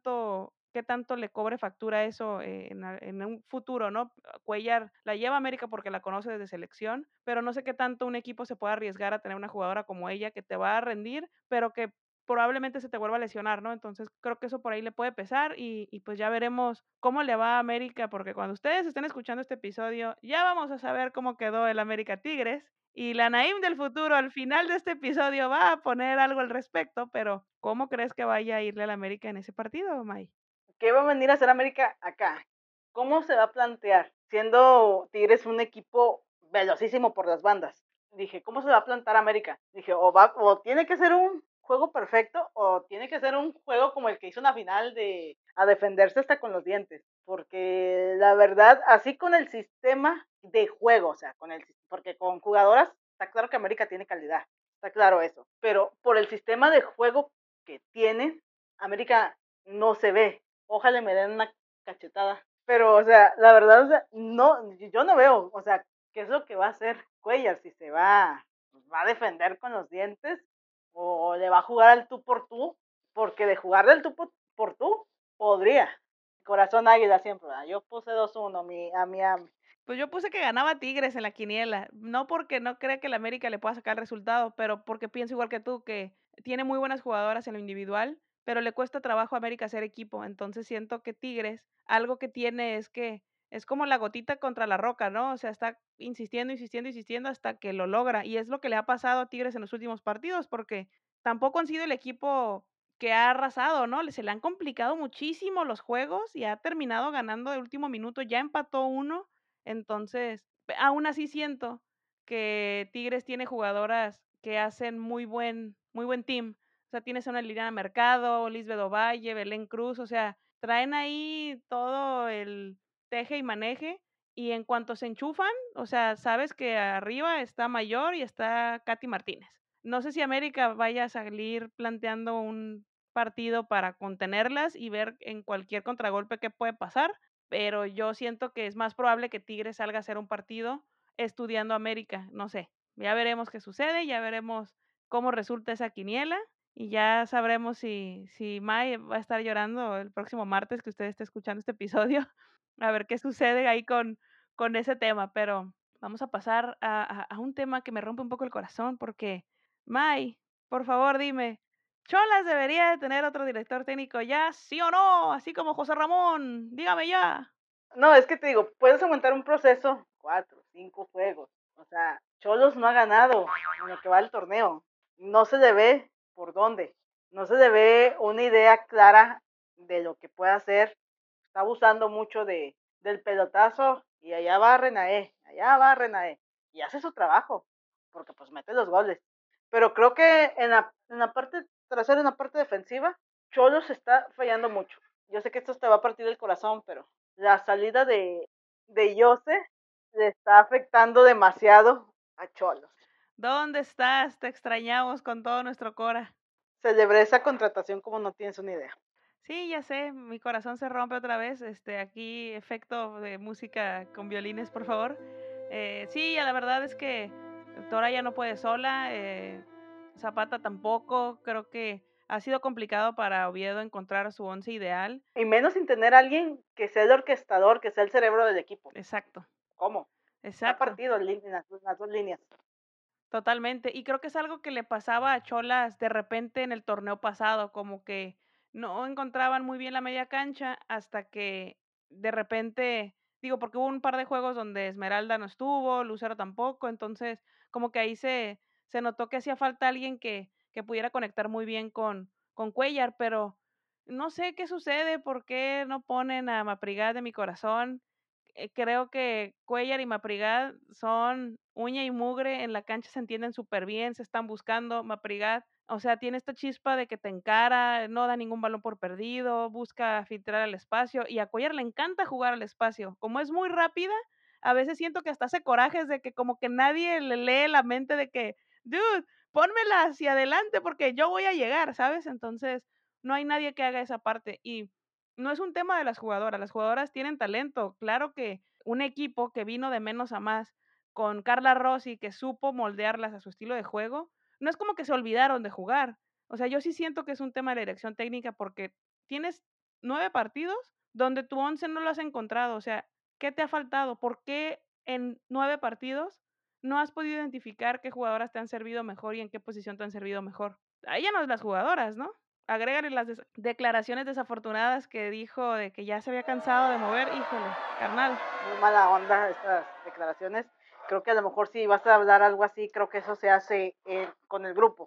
qué tanto le cobre factura eso en un futuro, ¿no? Cuellar la lleva a América porque la conoce desde selección, pero no sé qué tanto un equipo se pueda arriesgar a tener una jugadora como ella que te va a rendir, pero que probablemente se te vuelva a lesionar, ¿no? Entonces creo que eso por ahí le puede pesar y pues ya veremos cómo le va a América, porque cuando ustedes estén escuchando este episodio, ya vamos a saber cómo quedó el América Tigres. Y la Naim del futuro al final de este episodio va a poner algo al respecto, pero ¿cómo crees que vaya a irle al América en ese partido, May? ¿Qué va a venir a hacer América acá? ¿Cómo se va a plantear? Siendo Tigres un equipo velocísimo por las bandas. Dije, ¿cómo se va a plantar América? Dije, o tiene que ser un juego perfecto o tiene que ser un juego como el que hizo una final de a defenderse hasta con los dientes. Porque la verdad, así con el sistema de juego, o sea, porque con jugadoras está claro que América tiene calidad, está claro eso, pero por el sistema de juego que tiene, América no se ve. Ojalá me den una cachetada. Pero, o sea, la verdad, o sea, no, yo no veo, o sea, qué es lo que va a hacer Cuellar, si va a defender con los dientes o le va a jugar al tú por tú, porque de jugar del tú por tú, podría. Corazón águila siempre, ¿verdad? Yo puse 2-1 a mi Pues yo puse que ganaba Tigres en la quiniela, no porque no crea que el América le pueda sacar el resultado, pero porque pienso igual que tú, que tiene muy buenas jugadoras en lo individual, pero le cuesta trabajo a América hacer equipo. Entonces siento que Tigres, algo que tiene es que es como la gotita contra la roca, ¿no? O sea, está insistiendo, insistiendo, insistiendo hasta que lo logra. Y es lo que le ha pasado a Tigres en los últimos partidos, porque tampoco han sido el equipo que ha arrasado, ¿no? Se le han complicado muchísimo los juegos y ha terminado ganando de último minuto, ya empató uno. Entonces, aún así siento que Tigres tiene jugadoras que hacen muy buen team. O sea, tienes a una Liliana Mercado, Lisbeth Ovalle, Belén Cruz, o sea, traen ahí todo el teje y maneje. Y en cuanto se enchufan, o sea, sabes que arriba está Mayor y está Katy Martínez. No sé si América vaya a salir planteando un partido para contenerlas y ver en cualquier contragolpe qué puede pasar, pero yo siento que es más probable que Tigres salga a hacer un partido estudiando América, no sé, ya veremos qué sucede, ya veremos cómo resulta esa quiniela y ya sabremos si May va a estar llorando el próximo martes que usted esté escuchando este episodio, a ver qué sucede ahí con ese tema, pero vamos a pasar a un tema que me rompe un poco el corazón porque, May, por favor dime, ¿Cholas debería de tener otro director técnico ya, sí o no? Así como José Ramón, dígame ya. No, es que te digo, puedes aumentar un proceso, 4, 5 juegos. O sea, Cholos no ha ganado en lo que va el torneo. No se le ve por dónde. No se le ve una idea clara de lo que puede hacer. Está abusando mucho del pelotazo y allá va Renaé. Y hace su trabajo, porque pues mete los goles. Pero creo que en la parte trasera, en la parte defensiva, Cholos está fallando mucho. Yo sé que esto te va a partir el corazón, pero la salida de Yose le está afectando demasiado a Cholos. ¿Dónde estás? Te extrañamos con todo nuestro cora. Celebré esa contratación como no tienes una idea. Sí, ya sé, mi corazón se rompe otra vez. Aquí efecto de música con violines, por favor. Sí, la verdad es que Tora ya no puede sola, Zapata tampoco. Creo que ha sido complicado para Oviedo encontrar su once ideal. Y menos sin tener a alguien que sea el orquestador, que sea el cerebro del equipo. Exacto, ¿Cómo? Está exacto. partido en las dos líneas. Totalmente. Y creo que es algo que le pasaba a Cholas de repente en el torneo pasado, como que no encontraban muy bien la media cancha hasta que de repente, digo, porque hubo un par de juegos donde Esmeralda no estuvo, Lucero tampoco, entonces como que ahí se notó que hacía falta alguien que pudiera conectar muy bien con Cuellar, pero no sé qué sucede, por qué no ponen a Maprigat de mi corazón. Creo que Cuellar y Maprigat son uña y mugre, en la cancha se entienden súper bien, se están buscando. Maprigat, o sea, tiene esta chispa de que te encara, no da ningún balón por perdido, busca filtrar al espacio, y a Cuellar le encanta jugar al espacio. Como es muy rápida, a veces siento que hasta hace corajes de que como que nadie le lee la mente de que, dude, pónmela hacia adelante porque yo voy a llegar, ¿sabes? Entonces, no hay nadie que haga esa parte. Y no es un tema de las jugadoras tienen talento. Claro que un equipo que vino de menos a más con Carla Rossi, que supo moldearlas a su estilo de juego, no es como que se olvidaron de jugar. O sea, yo sí siento que es un tema de la dirección técnica porque tienes 9 partidos donde tu 11 no lo has encontrado. O sea, ¿qué te ha faltado? ¿Por qué en 9 partidos no has podido identificar qué jugadoras te han servido mejor y en qué posición te han servido mejor? Ahí ya no es las jugadoras, ¿no? Agrégale las declaraciones desafortunadas que dijo de que ya se había cansado de mover, híjole, carnal. Muy mala onda estas declaraciones. Creo que a lo mejor si vas a hablar algo así, creo que eso se hace con el grupo,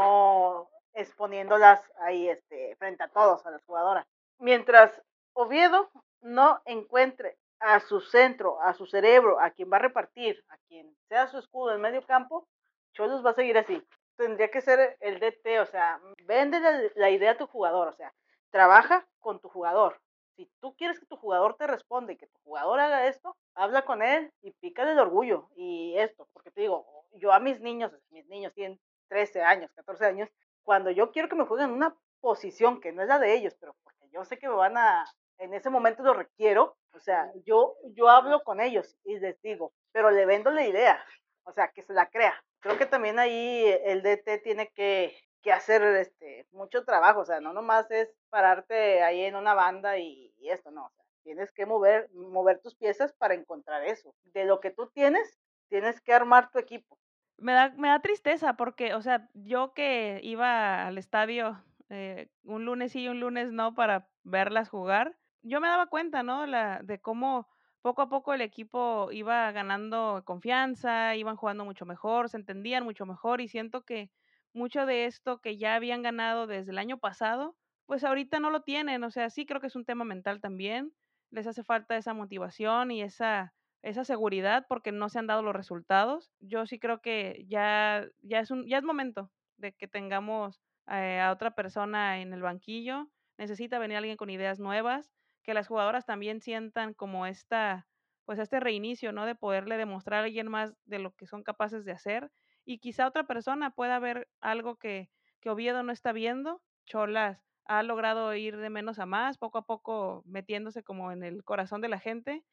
no exponiéndolas ahí frente a todos, a las jugadoras. Mientras Oviedo no encuentre a su centro, a su cerebro, a quien va a repartir, a quien sea su escudo en medio campo, Cholos va a seguir así. Tendría que ser el DT, o sea, vende la idea a tu jugador, o sea, trabaja con tu jugador. Si tú quieres que tu jugador te responda y que tu jugador haga esto, habla con él y pícale el orgullo y esto, porque te digo, yo a mis niños tienen 13 años, 14 años, cuando yo quiero que me jueguen una posición que no es la de ellos, pero porque yo sé que me van a, en ese momento lo requiero, o sea, yo hablo con ellos y les digo, pero le vendo la idea, o sea, que se la crea. Creo que también ahí el DT tiene que hacer mucho trabajo, o sea, no nomás es pararte ahí en una banda y esto, no, o sea, tienes que mover tus piezas para encontrar eso. De lo que tú tienes que armar tu equipo. Me da tristeza porque, o sea, yo que iba al estadio un lunes sí y un lunes no para verlas jugar, yo me daba cuenta, ¿no? De cómo poco a poco el equipo iba ganando confianza, iban jugando mucho mejor, se entendían mucho mejor y siento que mucho de esto que ya habían ganado desde el año pasado, pues ahorita no lo tienen, o sea, sí creo que es un tema mental también, les hace falta esa motivación y esa seguridad porque no se han dado los resultados. Yo sí creo que ya es momento de que tengamos a otra persona en el banquillo. Necesita venir alguien con ideas nuevas, que las jugadoras también sientan como pues este reinicio, ¿no? De poderle demostrar a alguien más de lo que son capaces de hacer y quizá otra persona pueda ver algo que Oviedo no está viendo. Cholas ha logrado ir de menos a más, poco a poco metiéndose como en el corazón de la gente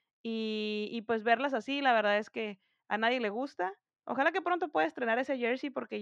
y pues verlas así, la verdad es que a nadie le gusta. Ojalá que pronto pueda estrenar ese jersey porque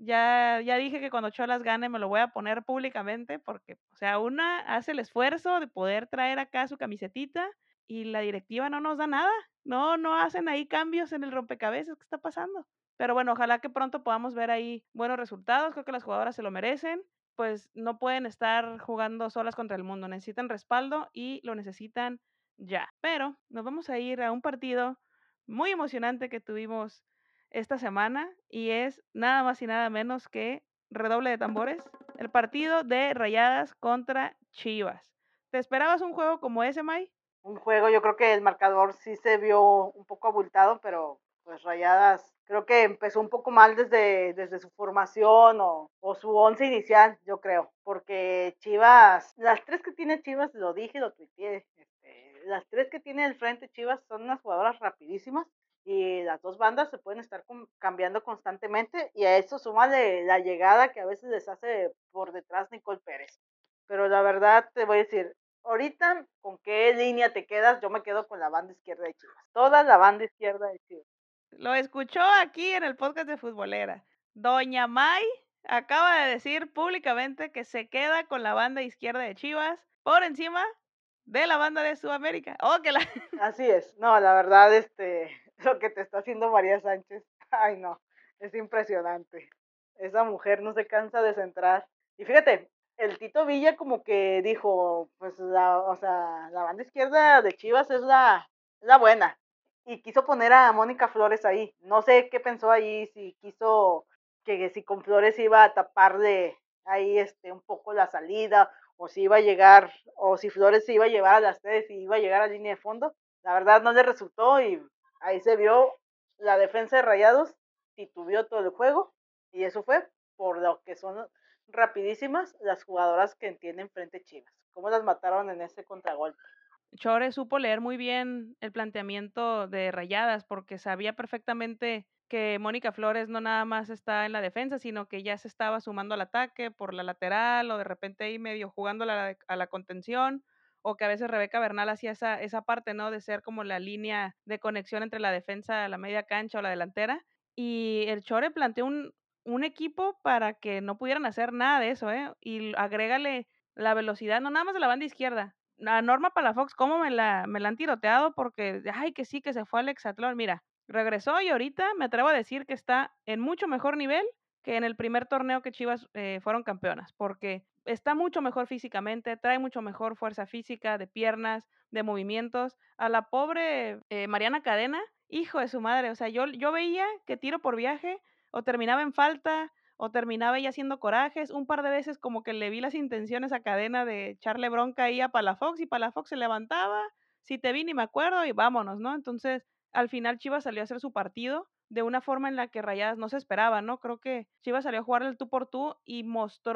ya dije que cuando Cholas gane me lo voy a poner públicamente porque, o sea, una hace el esfuerzo de poder traer acá su camisetita y la directiva no nos da nada. No hacen ahí cambios en el rompecabezas. ¿Qué está pasando? Pero bueno, ojalá que pronto podamos ver ahí buenos resultados. Creo que las jugadoras se lo merecen. Pues no pueden estar jugando solas contra el mundo. Necesitan respaldo y lo necesitan ya. Pero nos vamos a ir a un partido muy emocionante que tuvimos esta semana y es nada más y nada menos que redoble de tambores, el partido de Rayadas contra Chivas. ¿Te esperabas un juego como ese, May? Un juego, yo creo que el marcador sí se vio un poco abultado, pero pues Rayadas creo que empezó un poco mal desde su formación o su once inicial, yo creo, porque Chivas, las tres que tiene Chivas, lo dije, lo tuiteé, las tres que tiene el frente Chivas son unas jugadoras rapidísimas y las dos bandas se pueden estar cambiando constantemente y a eso suma la llegada que a veces les hace por detrás Nicole Pérez. Pero la verdad te voy a decir, ahorita, ¿con qué línea te quedas? Yo me quedo con la banda izquierda de Chivas. Toda la banda izquierda de Chivas. Lo escuchó aquí en el podcast de Futbolera. Doña May acaba de decir públicamente que se queda con la banda izquierda de Chivas por encima de la banda de Sudamérica. Oh, que la... Así es. No, la verdad, lo que te está haciendo María Sánchez, ay no, es impresionante. Esa mujer no se cansa de centrar. Y fíjate, el Tito Villa como que dijo, pues o sea, la banda izquierda de Chivas es la buena. Y quiso poner a Mónica Flores ahí. No sé qué pensó ahí, si quiso que si con Flores iba a taparle ahí un poco la salida, o si iba a llegar, o si Flores se iba a llevar a las tres y iba a llegar a línea de fondo. La verdad no le resultó y ahí se vio la defensa de Rayados, titubeó todo el juego y eso fue por lo que son rapidísimas las jugadoras que tienen frente Chivas. ¿Cómo las mataron en ese contragolpe? Chore supo leer muy bien el planteamiento de Rayadas porque sabía perfectamente que Mónica Flores no nada más está en la defensa, sino que ya se estaba sumando al ataque por la lateral o de repente ahí medio jugando a la contención o que a veces Rebeca Bernal hacía esa parte, ¿no? De ser como la línea de conexión entre la defensa, la media cancha o la delantera. Y el Chore planteó un equipo para que no pudieran hacer nada de eso, ¿eh? Y agrégale la velocidad, no nada más de la banda izquierda, a Norma Palafox, ¿cómo me la han tiroteado? Porque, ay, que sí, que se fue al Hexatlón. Mira, regresó y ahorita me atrevo a decir que está en mucho mejor nivel que en el primer torneo que Chivas fueron campeonas, porque está mucho mejor físicamente, trae mucho mejor fuerza física, de piernas, de movimientos. A la pobre Mariana Cadena, hijo de su madre, o sea, yo veía que tiro por viaje o terminaba en falta o terminaba ella haciendo corajes. Un par de veces como que le vi las intenciones a Cadena de echarle bronca ahí a Palafox y Palafox se levantaba, si te vi ni me acuerdo y vámonos, ¿no? Entonces, al final Chivas salió a hacer su partido de una forma en la que Rayadas no se esperaba, ¿no? Creo que Chivas salió a jugar el tú por tú y mostró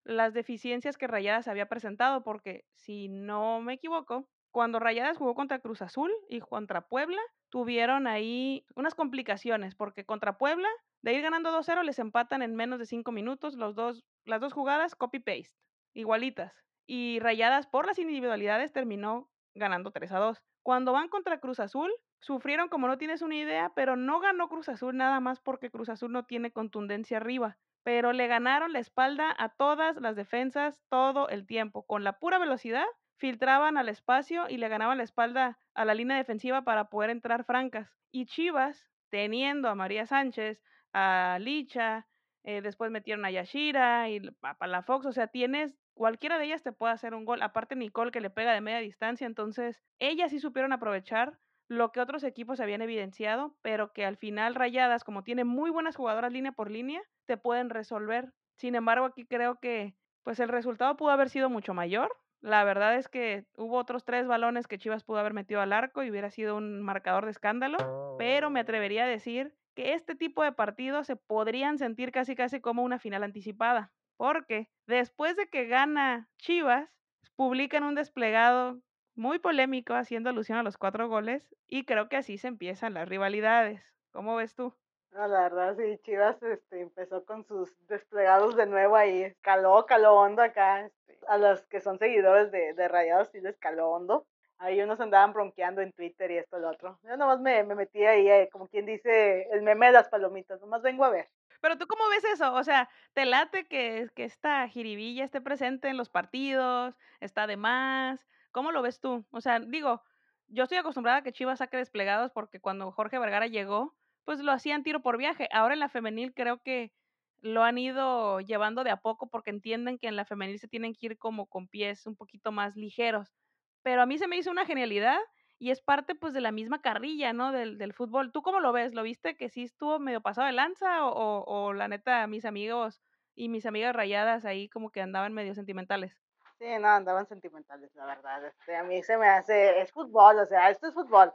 las deficiencias que Rayadas había presentado, porque si no me equivoco, cuando Rayadas jugó contra Cruz Azul y contra Puebla, tuvieron ahí unas complicaciones, porque contra Puebla, de ir ganando 2-0, les empatan en menos de 5 minutos las dos jugadas copy-paste, igualitas. Y Rayadas, por las individualidades, terminó ganando 3-2. Cuando van contra Cruz Azul, sufrieron como no tienes una idea, pero no ganó Cruz Azul nada más porque Cruz Azul no tiene contundencia arriba, pero le ganaron la espalda a todas las defensas todo el tiempo. Con la pura velocidad, filtraban al espacio y le ganaban la espalda a la línea defensiva para poder entrar francas. Y Chivas, teniendo a María Sánchez, a Licha, después metieron a Yashira y a Palafox, o sea, tienes, cualquiera de ellas te puede hacer un gol, aparte Nicole que le pega de media distancia, entonces ellas sí supieron aprovechar lo que otros equipos habían evidenciado, pero que al final Rayadas, como tiene muy buenas jugadoras línea por línea, te pueden resolver. Sin embargo, aquí creo que pues el resultado pudo haber sido mucho mayor. La verdad es que hubo otros 3 balones que Chivas pudo haber metido al arco y hubiera sido un marcador de escándalo, pero me atrevería a decir que este tipo de partidos se podrían sentir casi casi como una final anticipada, porque después de que gana Chivas, publican un desplegado muy polémico haciendo alusión a los 4 goles y creo que así se empiezan las rivalidades. ¿Cómo ves tú? No, la verdad, sí, Chivas empezó con sus desplegados de nuevo ahí, caló hondo acá, a los que son seguidores de Rayados sí les caló hondo. Ahí unos andaban bronqueando en Twitter y esto y lo otro. Yo nomás me metí ahí, como quien dice, el meme de las palomitas, nomás vengo a ver. Pero tú, ¿cómo ves eso? O sea, ¿te late que esta jiribilla esté presente en los partidos? ¿Está de más? ¿Cómo lo ves tú? O sea, digo, yo estoy acostumbrada a que Chivas saque desplegados porque cuando Jorge Vergara llegó, pues lo hacían tiro por viaje. Ahora en la femenil creo que lo han ido llevando de a poco porque entienden que en la femenil se tienen que ir como con pies un poquito más ligeros. Pero a mí se me hizo una genialidad y es parte, pues, de la misma carrilla, ¿no? Del fútbol. ¿Tú cómo lo ves? ¿Lo viste que sí estuvo medio pasado de lanza o la neta mis amigos y mis amigas rayadas ahí como que andaban medio sentimentales? Sí, no, andaban sentimentales, la verdad. A mí se me hace, es fútbol, o sea, esto es fútbol.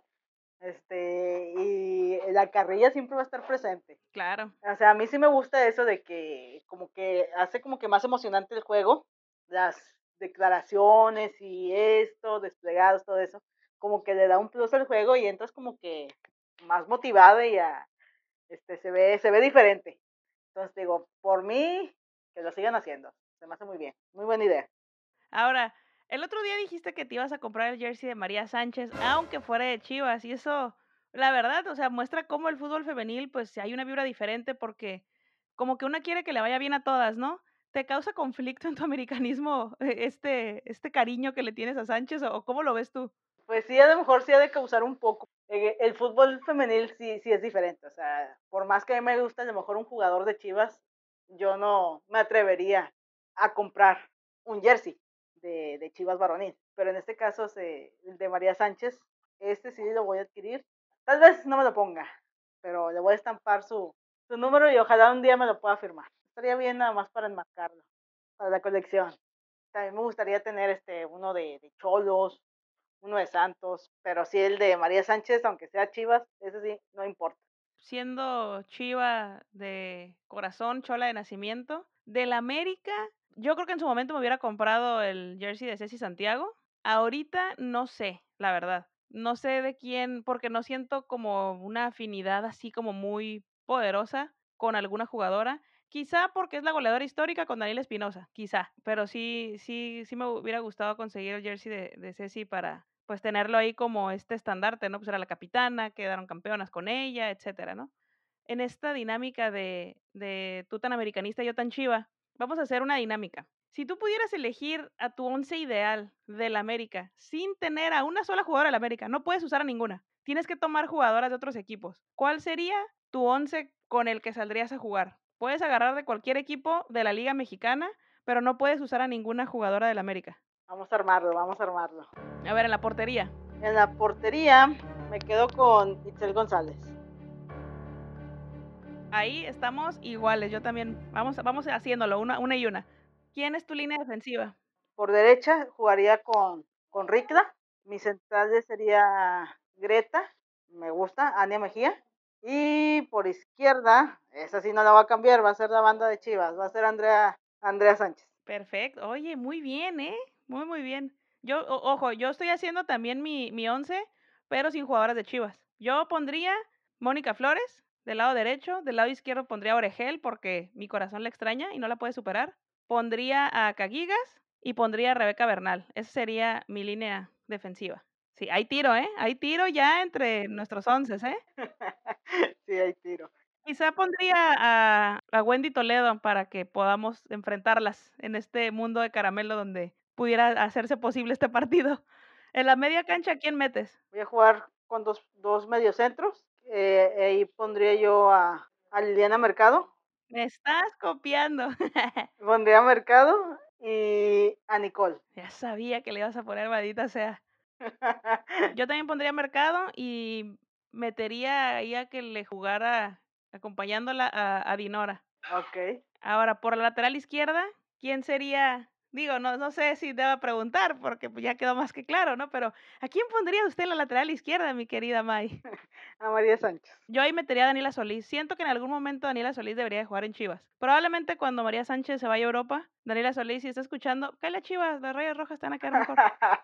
Y la carrilla siempre va a estar presente. Claro. O sea, a mí sí me gusta eso de que como que hace como que más emocionante el juego, las declaraciones y esto, desplegados, todo eso, como que le da un plus al juego y entras como que más motivado y se ve diferente. Entonces digo, por mí, que lo sigan haciendo. Se me hace muy bien, muy buena idea. Ahora, el otro día dijiste que te ibas a comprar el jersey de María Sánchez, aunque fuera de Chivas, y eso, la verdad, o sea, muestra cómo el fútbol femenil, pues hay una vibra diferente porque como que una quiere que le vaya bien a todas, ¿no? ¿Te causa conflicto en tu americanismo este cariño que le tienes a Sánchez o cómo lo ves tú? Pues sí, a lo mejor sí ha de causar un poco. El fútbol femenil sí es diferente. O sea, por más que a mí me guste a lo mejor un jugador de Chivas, yo no me atrevería a comprar un jersey de Chivas varonil. Pero en este caso, el de María Sánchez, este sí lo voy a adquirir. Tal vez no me lo ponga, pero le voy a estampar su número y ojalá un día me lo pueda firmar. Estaría bien nada más para enmarcarlo, para la colección. También me gustaría tener uno de Cholos, uno de Santos, pero sí el de María Sánchez, aunque sea Chivas, ese sí, no importa. Siendo Chiva de corazón, chola de nacimiento, del América, yo creo que en su momento me hubiera comprado el jersey de Ceci Santiago. Ahorita no sé, la verdad. No sé de quién, porque no siento como una afinidad así como muy poderosa con alguna jugadora. Quizá porque es la goleadora histórica con Daniel Espinosa, quizá. Pero sí me hubiera gustado conseguir el jersey de Ceci para pues tenerlo ahí como este estandarte, ¿no? Pues era la capitana, quedaron campeonas con ella, etcétera, ¿no? En esta dinámica de tú tan americanista y yo tan chiva, vamos a hacer una dinámica. Si tú pudieras elegir a tu once ideal del América sin tener a una sola jugadora del América, no puedes usar a ninguna. Tienes que tomar jugadoras de otros equipos. ¿Cuál sería tu once con el que saldrías a jugar? Puedes agarrar de cualquier equipo de la Liga Mexicana, pero no puedes usar a ninguna jugadora del América. Vamos a armarlo, vamos a armarlo. A ver, en la portería. En la portería me quedo con Itzel González. Ahí estamos iguales, yo también. Vamos haciéndolo, una y una. ¿Quién es tu línea defensiva? Por derecha jugaría con Ricla. Mi central sería Greta, me gusta, Ania Mejía. Y por izquierda, esa sí no la va a cambiar, va a ser la banda de Chivas, va a ser Andrea Sánchez. Perfecto. Oye, muy bien, ¿eh? Muy, muy bien. Ojo, yo estoy haciendo también mi 11, pero sin jugadoras de Chivas. Yo pondría Mónica Flores del lado derecho, del lado izquierdo pondría a Oregel porque mi corazón la extraña y no la puede superar. Pondría a Caguigas y pondría a Rebeca Bernal. Esa sería mi línea defensiva. Sí, hay tiro, ¿eh? Hay tiro ya entre nuestros 11, ¿eh? Sí, hay tiro. Quizá pondría a Wendy Toledo para que podamos enfrentarlas en este mundo de caramelo donde pudiera hacerse posible este partido. En la media cancha, ¿a quién metes? Voy a jugar con dos mediocentros. Ahí pondría yo a Liliana Mercado. Me estás copiando. Pondría a Mercado y a Nicole. Ya sabía que le ibas a poner maldita sea. Yo también pondría Mercado y metería ahí a que le jugara acompañándola a Dinora. Ok. Ahora, por la lateral izquierda, ¿quién sería? Digo, no sé si deba preguntar, porque pues ya quedó más que claro, ¿no? Pero, ¿a quién pondría usted en la lateral izquierda, mi querida May? A María Sánchez. Yo ahí metería a Daniela Solís. Siento que en algún momento Daniela Solís debería de jugar en Chivas. Probablemente cuando María Sánchez se vaya a Europa, Daniela Solís, si está escuchando, cállate Chivas, las Rayas Rojas te van a quedar mejor.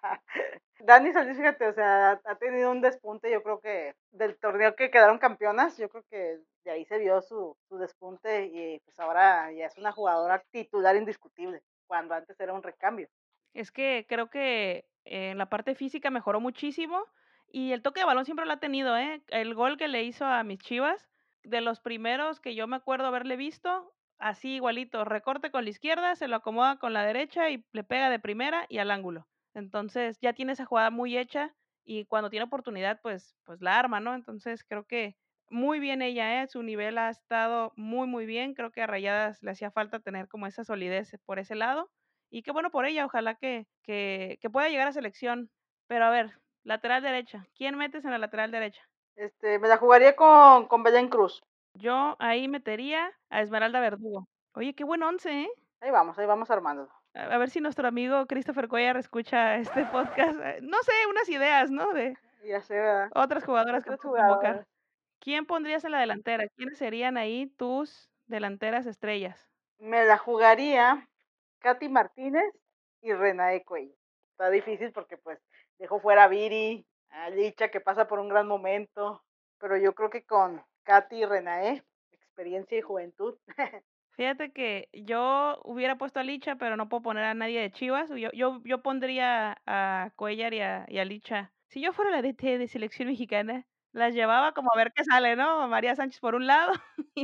Dani Solís, fíjate, o sea, ha tenido un despunte, yo creo que del torneo que quedaron campeonas, yo creo que de ahí se vio su despunte y pues ahora ya es una jugadora titular indiscutible, cuando antes era un recambio. Es que creo que en la parte física mejoró muchísimo y el toque de balón siempre lo ha tenido, ¿eh? El gol que le hizo a mis Chivas, de los primeros que yo me acuerdo haberle visto, así igualito, recorte con la izquierda, se lo acomoda con la derecha y le pega de primera y al ángulo. Entonces ya tiene esa jugada muy hecha y cuando tiene oportunidad, pues la arma, ¿no? Entonces creo que muy bien ella, ¿eh? Su nivel ha estado muy, muy bien. Creo que a Rayadas le hacía falta tener como esa solidez por ese lado y qué bueno por ella, ojalá que pueda llegar a selección. Pero a ver, lateral derecha. ¿Quién metes en la lateral derecha? Me la jugaría con Belén Cruz. Yo ahí metería a Esmeralda Verdugo. Oye, qué buen 11, ¿eh? Ahí vamos armando. A ver si nuestro amigo Christopher Cuellar escucha este podcast. No sé, unas ideas, ¿no? De Ya sé, ¿verdad? otras jugadoras que Otros puedes convocar. jugadores. ¿Quién pondrías en la delantera? ¿Quiénes serían ahí tus delanteras estrellas? Me la jugaría Katy Martínez y Renae Cuello. Está difícil porque pues dejó fuera a Viri, a Licha que pasa por un gran momento, pero yo creo que con Katy y Renae, experiencia y juventud. Fíjate que yo hubiera puesto a Licha, pero no puedo poner a nadie de Chivas. Yo pondría a Cuellar y a Licha. Si yo fuera la DT de selección mexicana, las llevaba como a ver qué sale, ¿no? A María Sánchez por un lado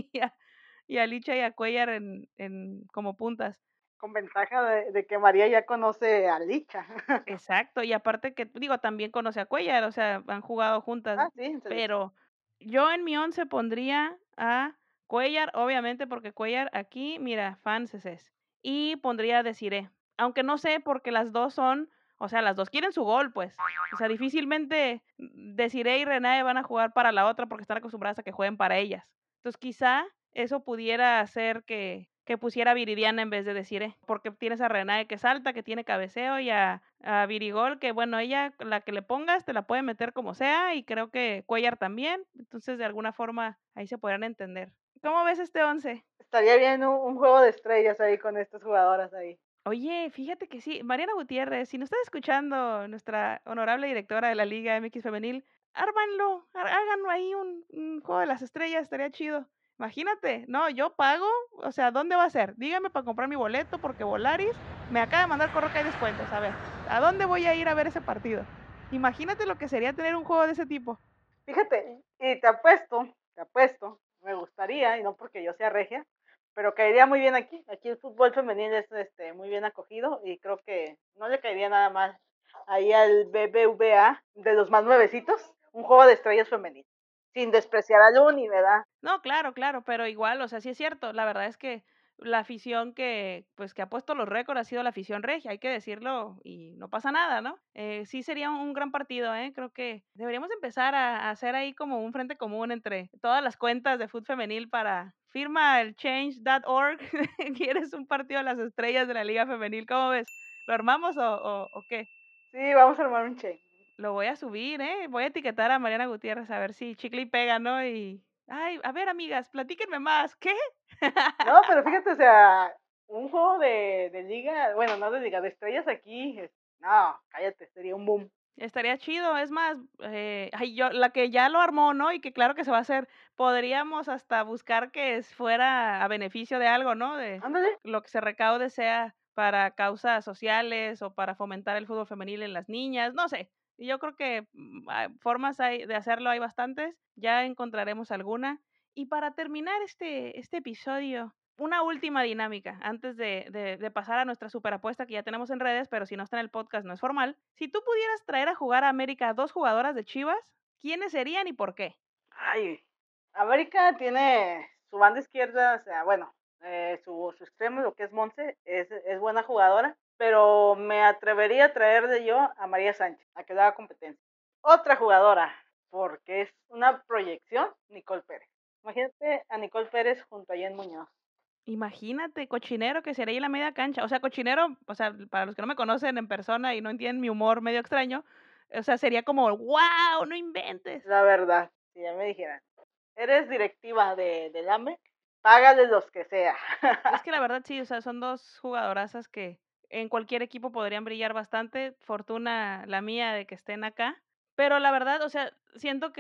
y a Licha y a Cuellar como puntas. Con ventaja de que María ya conoce a Licha. Exacto, y aparte que, digo, también conoce a Cuellar, o sea, han jugado juntas, Sí, en selección. pero yo en mi 11 pondría a Cuellar, obviamente, porque Cuellar aquí, mira, fans es. Y pondría a Desiré, aunque no sé, porque las dos son, o sea, las dos quieren su gol, pues. O sea, difícilmente Desiré y Renae van a jugar para la otra porque están acostumbradas a que jueguen para ellas. Entonces, quizá eso pudiera hacer que pusiera a Viridiana en vez de Desiré, porque tienes a Renae que salta, que tiene cabeceo, y a Virigol, que bueno, ella, la que le pongas, te la puede meter como sea, y creo que Cuellar también, entonces de alguna forma ahí se podrán entender. ¿Cómo ves este 11? Estaría bien un juego de estrellas ahí con estas jugadoras ahí. Oye, fíjate que sí, Mariana Gutiérrez, si nos estás escuchando, nuestra honorable directora de la Liga MX Femenil, ármanlo, háganlo ahí un juego de las estrellas, estaría chido. Imagínate, no, yo pago, o sea, ¿dónde va a ser? Dígame para comprar mi boleto, porque Volaris me acaba de mandar correo que hay descuentos. A ver, ¿a dónde voy a ir a ver ese partido? Imagínate lo que sería tener un juego de ese tipo. Fíjate, y te apuesto, me gustaría, y no porque yo sea regia, pero caería muy bien aquí. Aquí el fútbol femenil es muy bien acogido y creo que no le caería nada mal ahí al BBVA de los más nuevecitos, un juego de estrellas femenil, sin despreciar al Uni, ¿verdad? No, claro, claro, pero igual, o sea, sí es cierto. La verdad es que la afición pues, que ha puesto los récords ha sido la afición regia, hay que decirlo, y no pasa nada, ¿no? Sí sería un gran partido, ¿eh? Creo que deberíamos empezar a hacer ahí como un frente común entre todas las cuentas de fútbol femenil para firma el change.org. ¿Quieres un partido de las estrellas de la Liga Femenil? ¿Cómo ves? ¿Lo armamos o qué? Sí, vamos a armar un chain. Lo voy a subir, ¿eh? Voy a etiquetar a Mariana Gutiérrez a ver si chicle y pega, ¿no? Y, ay, a ver, amigas, platíquenme más. ¿Qué? No, pero fíjate, o sea, Un juego de liga, bueno, no de liga, de estrellas aquí, no, cállate, sería un boom. Estaría chido, es más, la que ya lo armó, ¿no? Y que claro que se va a hacer, podríamos hasta buscar que fuera a beneficio de algo, ¿no? De Ándale. lo que se recaude sea para causas sociales o para fomentar el fútbol femenil en las niñas, no sé. Yo creo que formas hay de hacerlo hay bastantes, ya encontraremos alguna. Y para terminar este episodio, una última dinámica antes de pasar a nuestra superapuesta que ya tenemos en redes, pero si no está en el podcast no es formal. Si tú pudieras traer a jugar a América 2 jugadoras de Chivas, ¿quiénes serían y por qué? Ay, América tiene su banda izquierda, o sea, bueno, su extremo, lo que es Monse, es buena jugadora, pero me atrevería a traer de yo a María Sánchez, a que le haga competencia. Otra jugadora, porque es una proyección, Nicole Pérez. Imagínate a Nicole Pérez junto a Jen Muñoz. Imagínate, Cochinero que sería ahí en la media cancha. O sea, Cochinero, o sea, para los que no me conocen en persona y no entienden mi humor medio extraño, o sea, sería como, wow, no inventes. La verdad, si ya me dijeran, eres directiva del AME, págale los que sea. Es que la verdad sí, o sea, son dos jugadorazas que en cualquier equipo podrían brillar bastante. Fortuna la mía de que estén acá. Pero la verdad, o sea, siento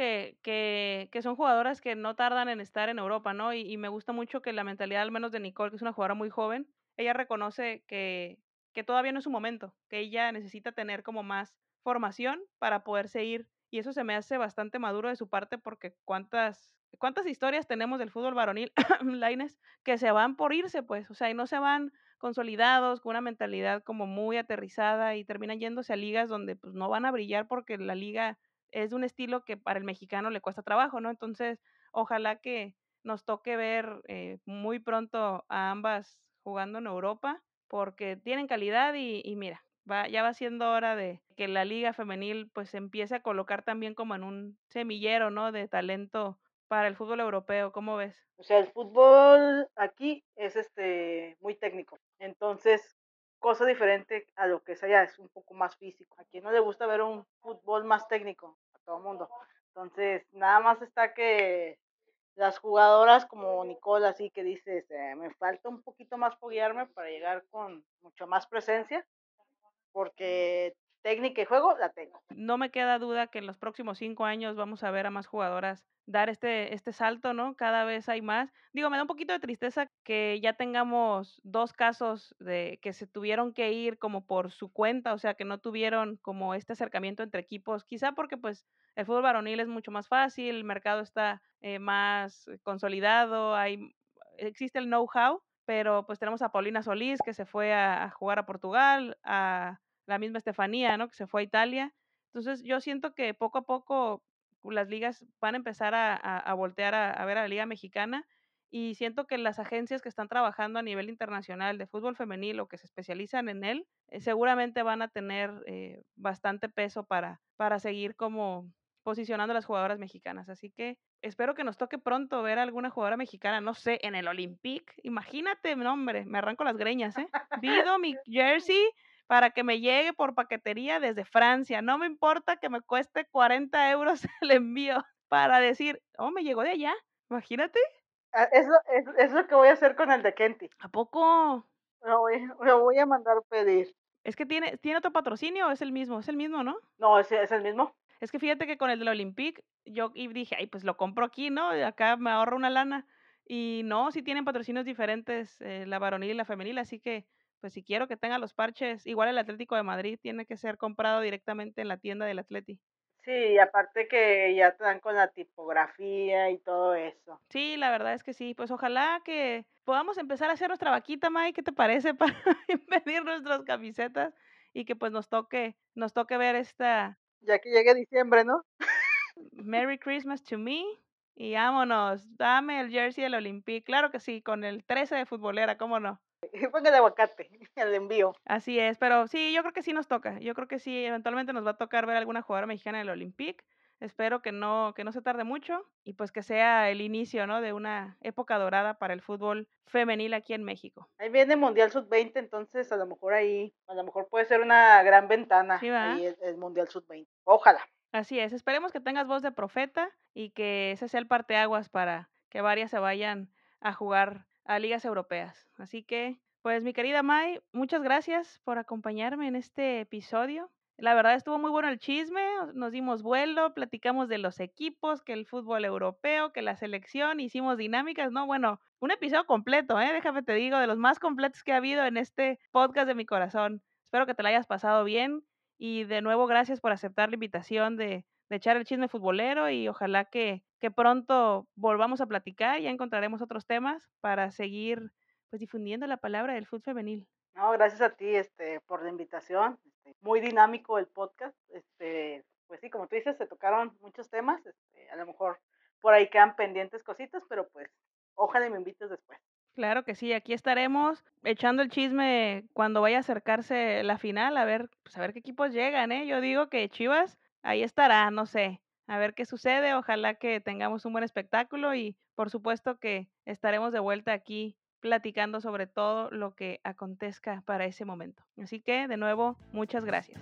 que son jugadoras que no tardan en estar en Europa, ¿no? Y me gusta mucho que la mentalidad, al menos de Nicole, que es una jugadora muy joven, ella reconoce que todavía no es su momento, que ella necesita tener como más formación para poder seguir. Y eso se me hace bastante maduro de su parte porque cuántas historias tenemos del fútbol varonil, Lainez, que se van por irse, pues, o sea, y no se van consolidados, con una mentalidad como muy aterrizada y terminan yéndose a ligas donde pues no van a brillar porque la liga es de un estilo que para el mexicano le cuesta trabajo, ¿no? Entonces, ojalá que nos toque ver muy pronto a ambas jugando en Europa porque tienen calidad y mira, ya va siendo hora de que la liga femenil pues se empiece a colocar también como en un semillero, ¿no? De talento para el fútbol europeo, ¿cómo ves? O sea, el fútbol aquí es muy técnico. Entonces, cosa diferente a lo que es allá, es un poco más físico. A quien no le gusta ver un fútbol más técnico, a todo el mundo. Entonces, nada más está que las jugadoras como Nicole, así que dices, me falta un poquito más foguearme para llegar con mucho más presencia, porque técnica y juego la tengo. No me queda duda que en los próximos 5 años vamos a ver a más jugadoras dar este salto, ¿no? Cada vez hay más. Digo, me da un poquito de tristeza que ya tengamos 2 casos de que se tuvieron que ir como por su cuenta, o sea, que no tuvieron como este acercamiento entre equipos, quizá porque, pues, el fútbol varonil es mucho más fácil, el mercado está, más consolidado, existe el know-how, pero, pues, tenemos a Paulina Solís, que se fue a jugar a Portugal, a la misma Estefanía, ¿no? Que se fue a Italia. Entonces, yo siento que poco a poco las ligas van a empezar a voltear a ver a la liga mexicana y siento que las agencias que están trabajando a nivel internacional de fútbol femenil o que se especializan en él, seguramente van a tener bastante peso para seguir como posicionando a las jugadoras mexicanas. Así que espero que nos toque pronto ver a alguna jugadora mexicana, no sé, en el Olympique. Imagínate, no, hombre, me arranco las greñas, ¿eh? Pido mi jersey para que me llegue por paquetería desde Francia. No me importa que me cueste 40 euros el envío para decir, oh, me llegó de allá. Imagínate. Es lo que voy a hacer con el de Kenty. ¿A poco? Lo voy a mandar pedir. Es que tiene otro patrocinio o es el mismo, ¿no? No, es el mismo. Es que fíjate que con el del Olympique, yo dije, ay, pues lo compro aquí, ¿no? Y acá me ahorro una lana. Y no, sí tienen patrocinios diferentes, la varonil y la femenil, así que, pues si quiero que tenga los parches, igual el Atlético de Madrid tiene que ser comprado directamente en la tienda del Atleti. Sí, aparte que ya te dan con la tipografía y todo eso. Sí, la verdad es que sí. Pues ojalá que podamos empezar a hacer nuestra vaquita, May, ¿qué te parece? Para pedir nuestras camisetas y que pues nos toque ver esta Ya que llegue diciembre, ¿no? Merry Christmas to me y vámonos, dame el jersey del Olympique. Claro que sí, con el 13 de futbolera, ¿cómo no? Y ponga el aguacate, el envío. Así es, pero sí, yo creo que sí nos toca. Yo creo que sí, eventualmente nos va a tocar ver alguna jugadora mexicana en el Olympique. Espero que no se tarde mucho y pues que sea el inicio, ¿no? De una época dorada para el fútbol femenil aquí en México. Ahí viene Mundial Sub-20, entonces a lo mejor ahí, a lo mejor puede ser una gran ventana ¿Sí va? ahí el Mundial Sub-20. Ojalá. Así es. Esperemos que tengas voz de profeta y que ese sea el parteaguas para que varias se vayan a jugar a ligas europeas. Así que Pues mi querida Mai, muchas gracias por acompañarme en este episodio. La verdad estuvo muy bueno el chisme, nos dimos vuelo, platicamos de los equipos, que el fútbol europeo, que la selección, hicimos dinámicas, no, bueno, un episodio completo, déjame te digo, de los más completos que ha habido en este podcast de mi corazón. Espero que te la hayas pasado bien y de nuevo gracias por aceptar la invitación de echar el chisme futbolero y ojalá que pronto volvamos a platicar, ya encontraremos otros temas para seguir pues difundiendo la palabra del fútbol femenil. No, gracias a ti, por la invitación. Muy dinámico el podcast. Pues sí, como tú dices, se tocaron muchos temas. A lo mejor por ahí quedan pendientes cositas, pero pues ojalá me invites después. Claro que sí, aquí estaremos echando el chisme cuando vaya a acercarse la final, pues a ver qué equipos llegan, ¿eh? Yo digo que Chivas ahí estará, no sé, a ver qué sucede, ojalá que tengamos un buen espectáculo y por supuesto que estaremos de vuelta aquí platicando sobre todo lo que acontezca para ese momento. Así que, de nuevo, muchas gracias.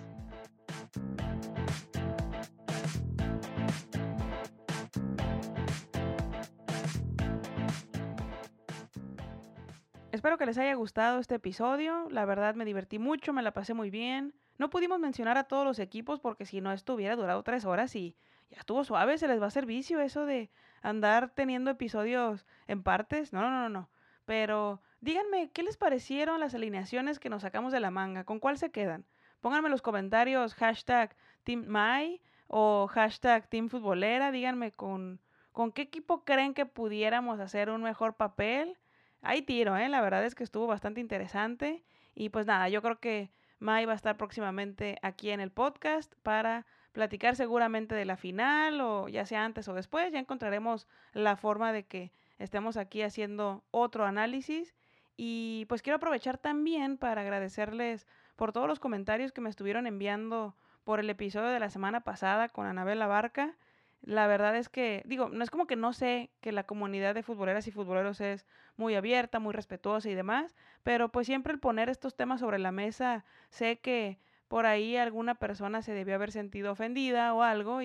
Espero que les haya gustado este episodio, la verdad me divertí mucho, me la pasé muy bien. No pudimos mencionar a todos los equipos porque si no esto hubiera durado 3 horas y ya estuvo suave, se les va a hacer vicio eso de andar teniendo episodios en partes. No. Pero díganme, ¿qué les parecieron las alineaciones que nos sacamos de la manga? ¿Con cuál se quedan? Pónganme en los comentarios hashtag TeamMai o hashtag TeamFutbolera, díganme con qué equipo creen que pudiéramos hacer un mejor papel. Hay tiro, la verdad es que estuvo bastante interesante y pues nada, yo creo que Mai va a estar próximamente aquí en el podcast para platicar seguramente de la final o ya sea antes o después, ya encontraremos la forma de que estemos aquí haciendo otro análisis y pues quiero aprovechar también para agradecerles por todos los comentarios que me estuvieron enviando por el episodio de la semana pasada con Anabela Barca. La verdad es que, digo, no es como que no sé que la comunidad de futboleras y futboleros es muy abierta, muy respetuosa y demás, pero pues siempre el poner estos temas sobre la mesa, sé que por ahí alguna persona se debió haber sentido ofendida o algo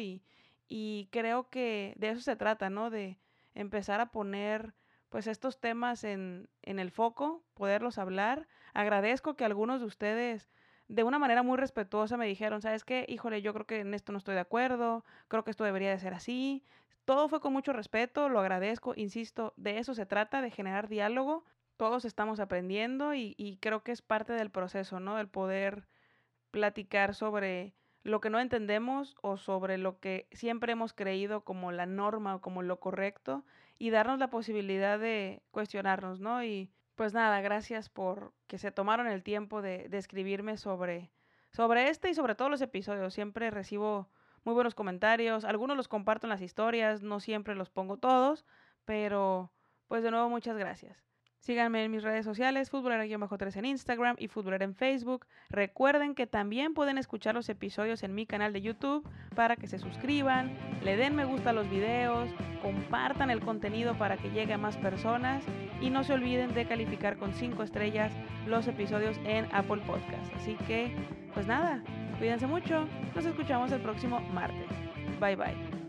y creo que de eso se trata, ¿no? De empezar a poner pues estos temas en el foco, poderlos hablar. Agradezco que algunos de ustedes de una manera muy respetuosa me dijeron, ¿sabes qué? Híjole, yo creo que en esto no estoy de acuerdo, creo que esto debería de ser así. Todo fue con mucho respeto, lo agradezco, insisto, de eso se trata, de generar diálogo. Todos estamos aprendiendo y creo que es parte del proceso, ¿no? El poder platicar sobre lo que no entendemos o sobre lo que siempre hemos creído como la norma o como lo correcto y darnos la posibilidad de cuestionarnos, ¿no? Y pues nada, gracias por que se tomaron el tiempo de escribirme sobre este y sobre todos los episodios. Siempre recibo muy buenos comentarios, algunos los comparto en las historias, no siempre los pongo todos, pero pues de nuevo muchas gracias. Síganme en mis redes sociales, futbolera-3 en Instagram y futbolera en Facebook. Recuerden que también pueden escuchar los episodios en mi canal de YouTube para que se suscriban, le den me gusta a los videos, compartan el contenido para que llegue a más personas y no se olviden de calificar con 5 estrellas los episodios en Apple Podcast. Así que, pues nada, cuídense mucho, nos escuchamos el próximo martes. Bye bye.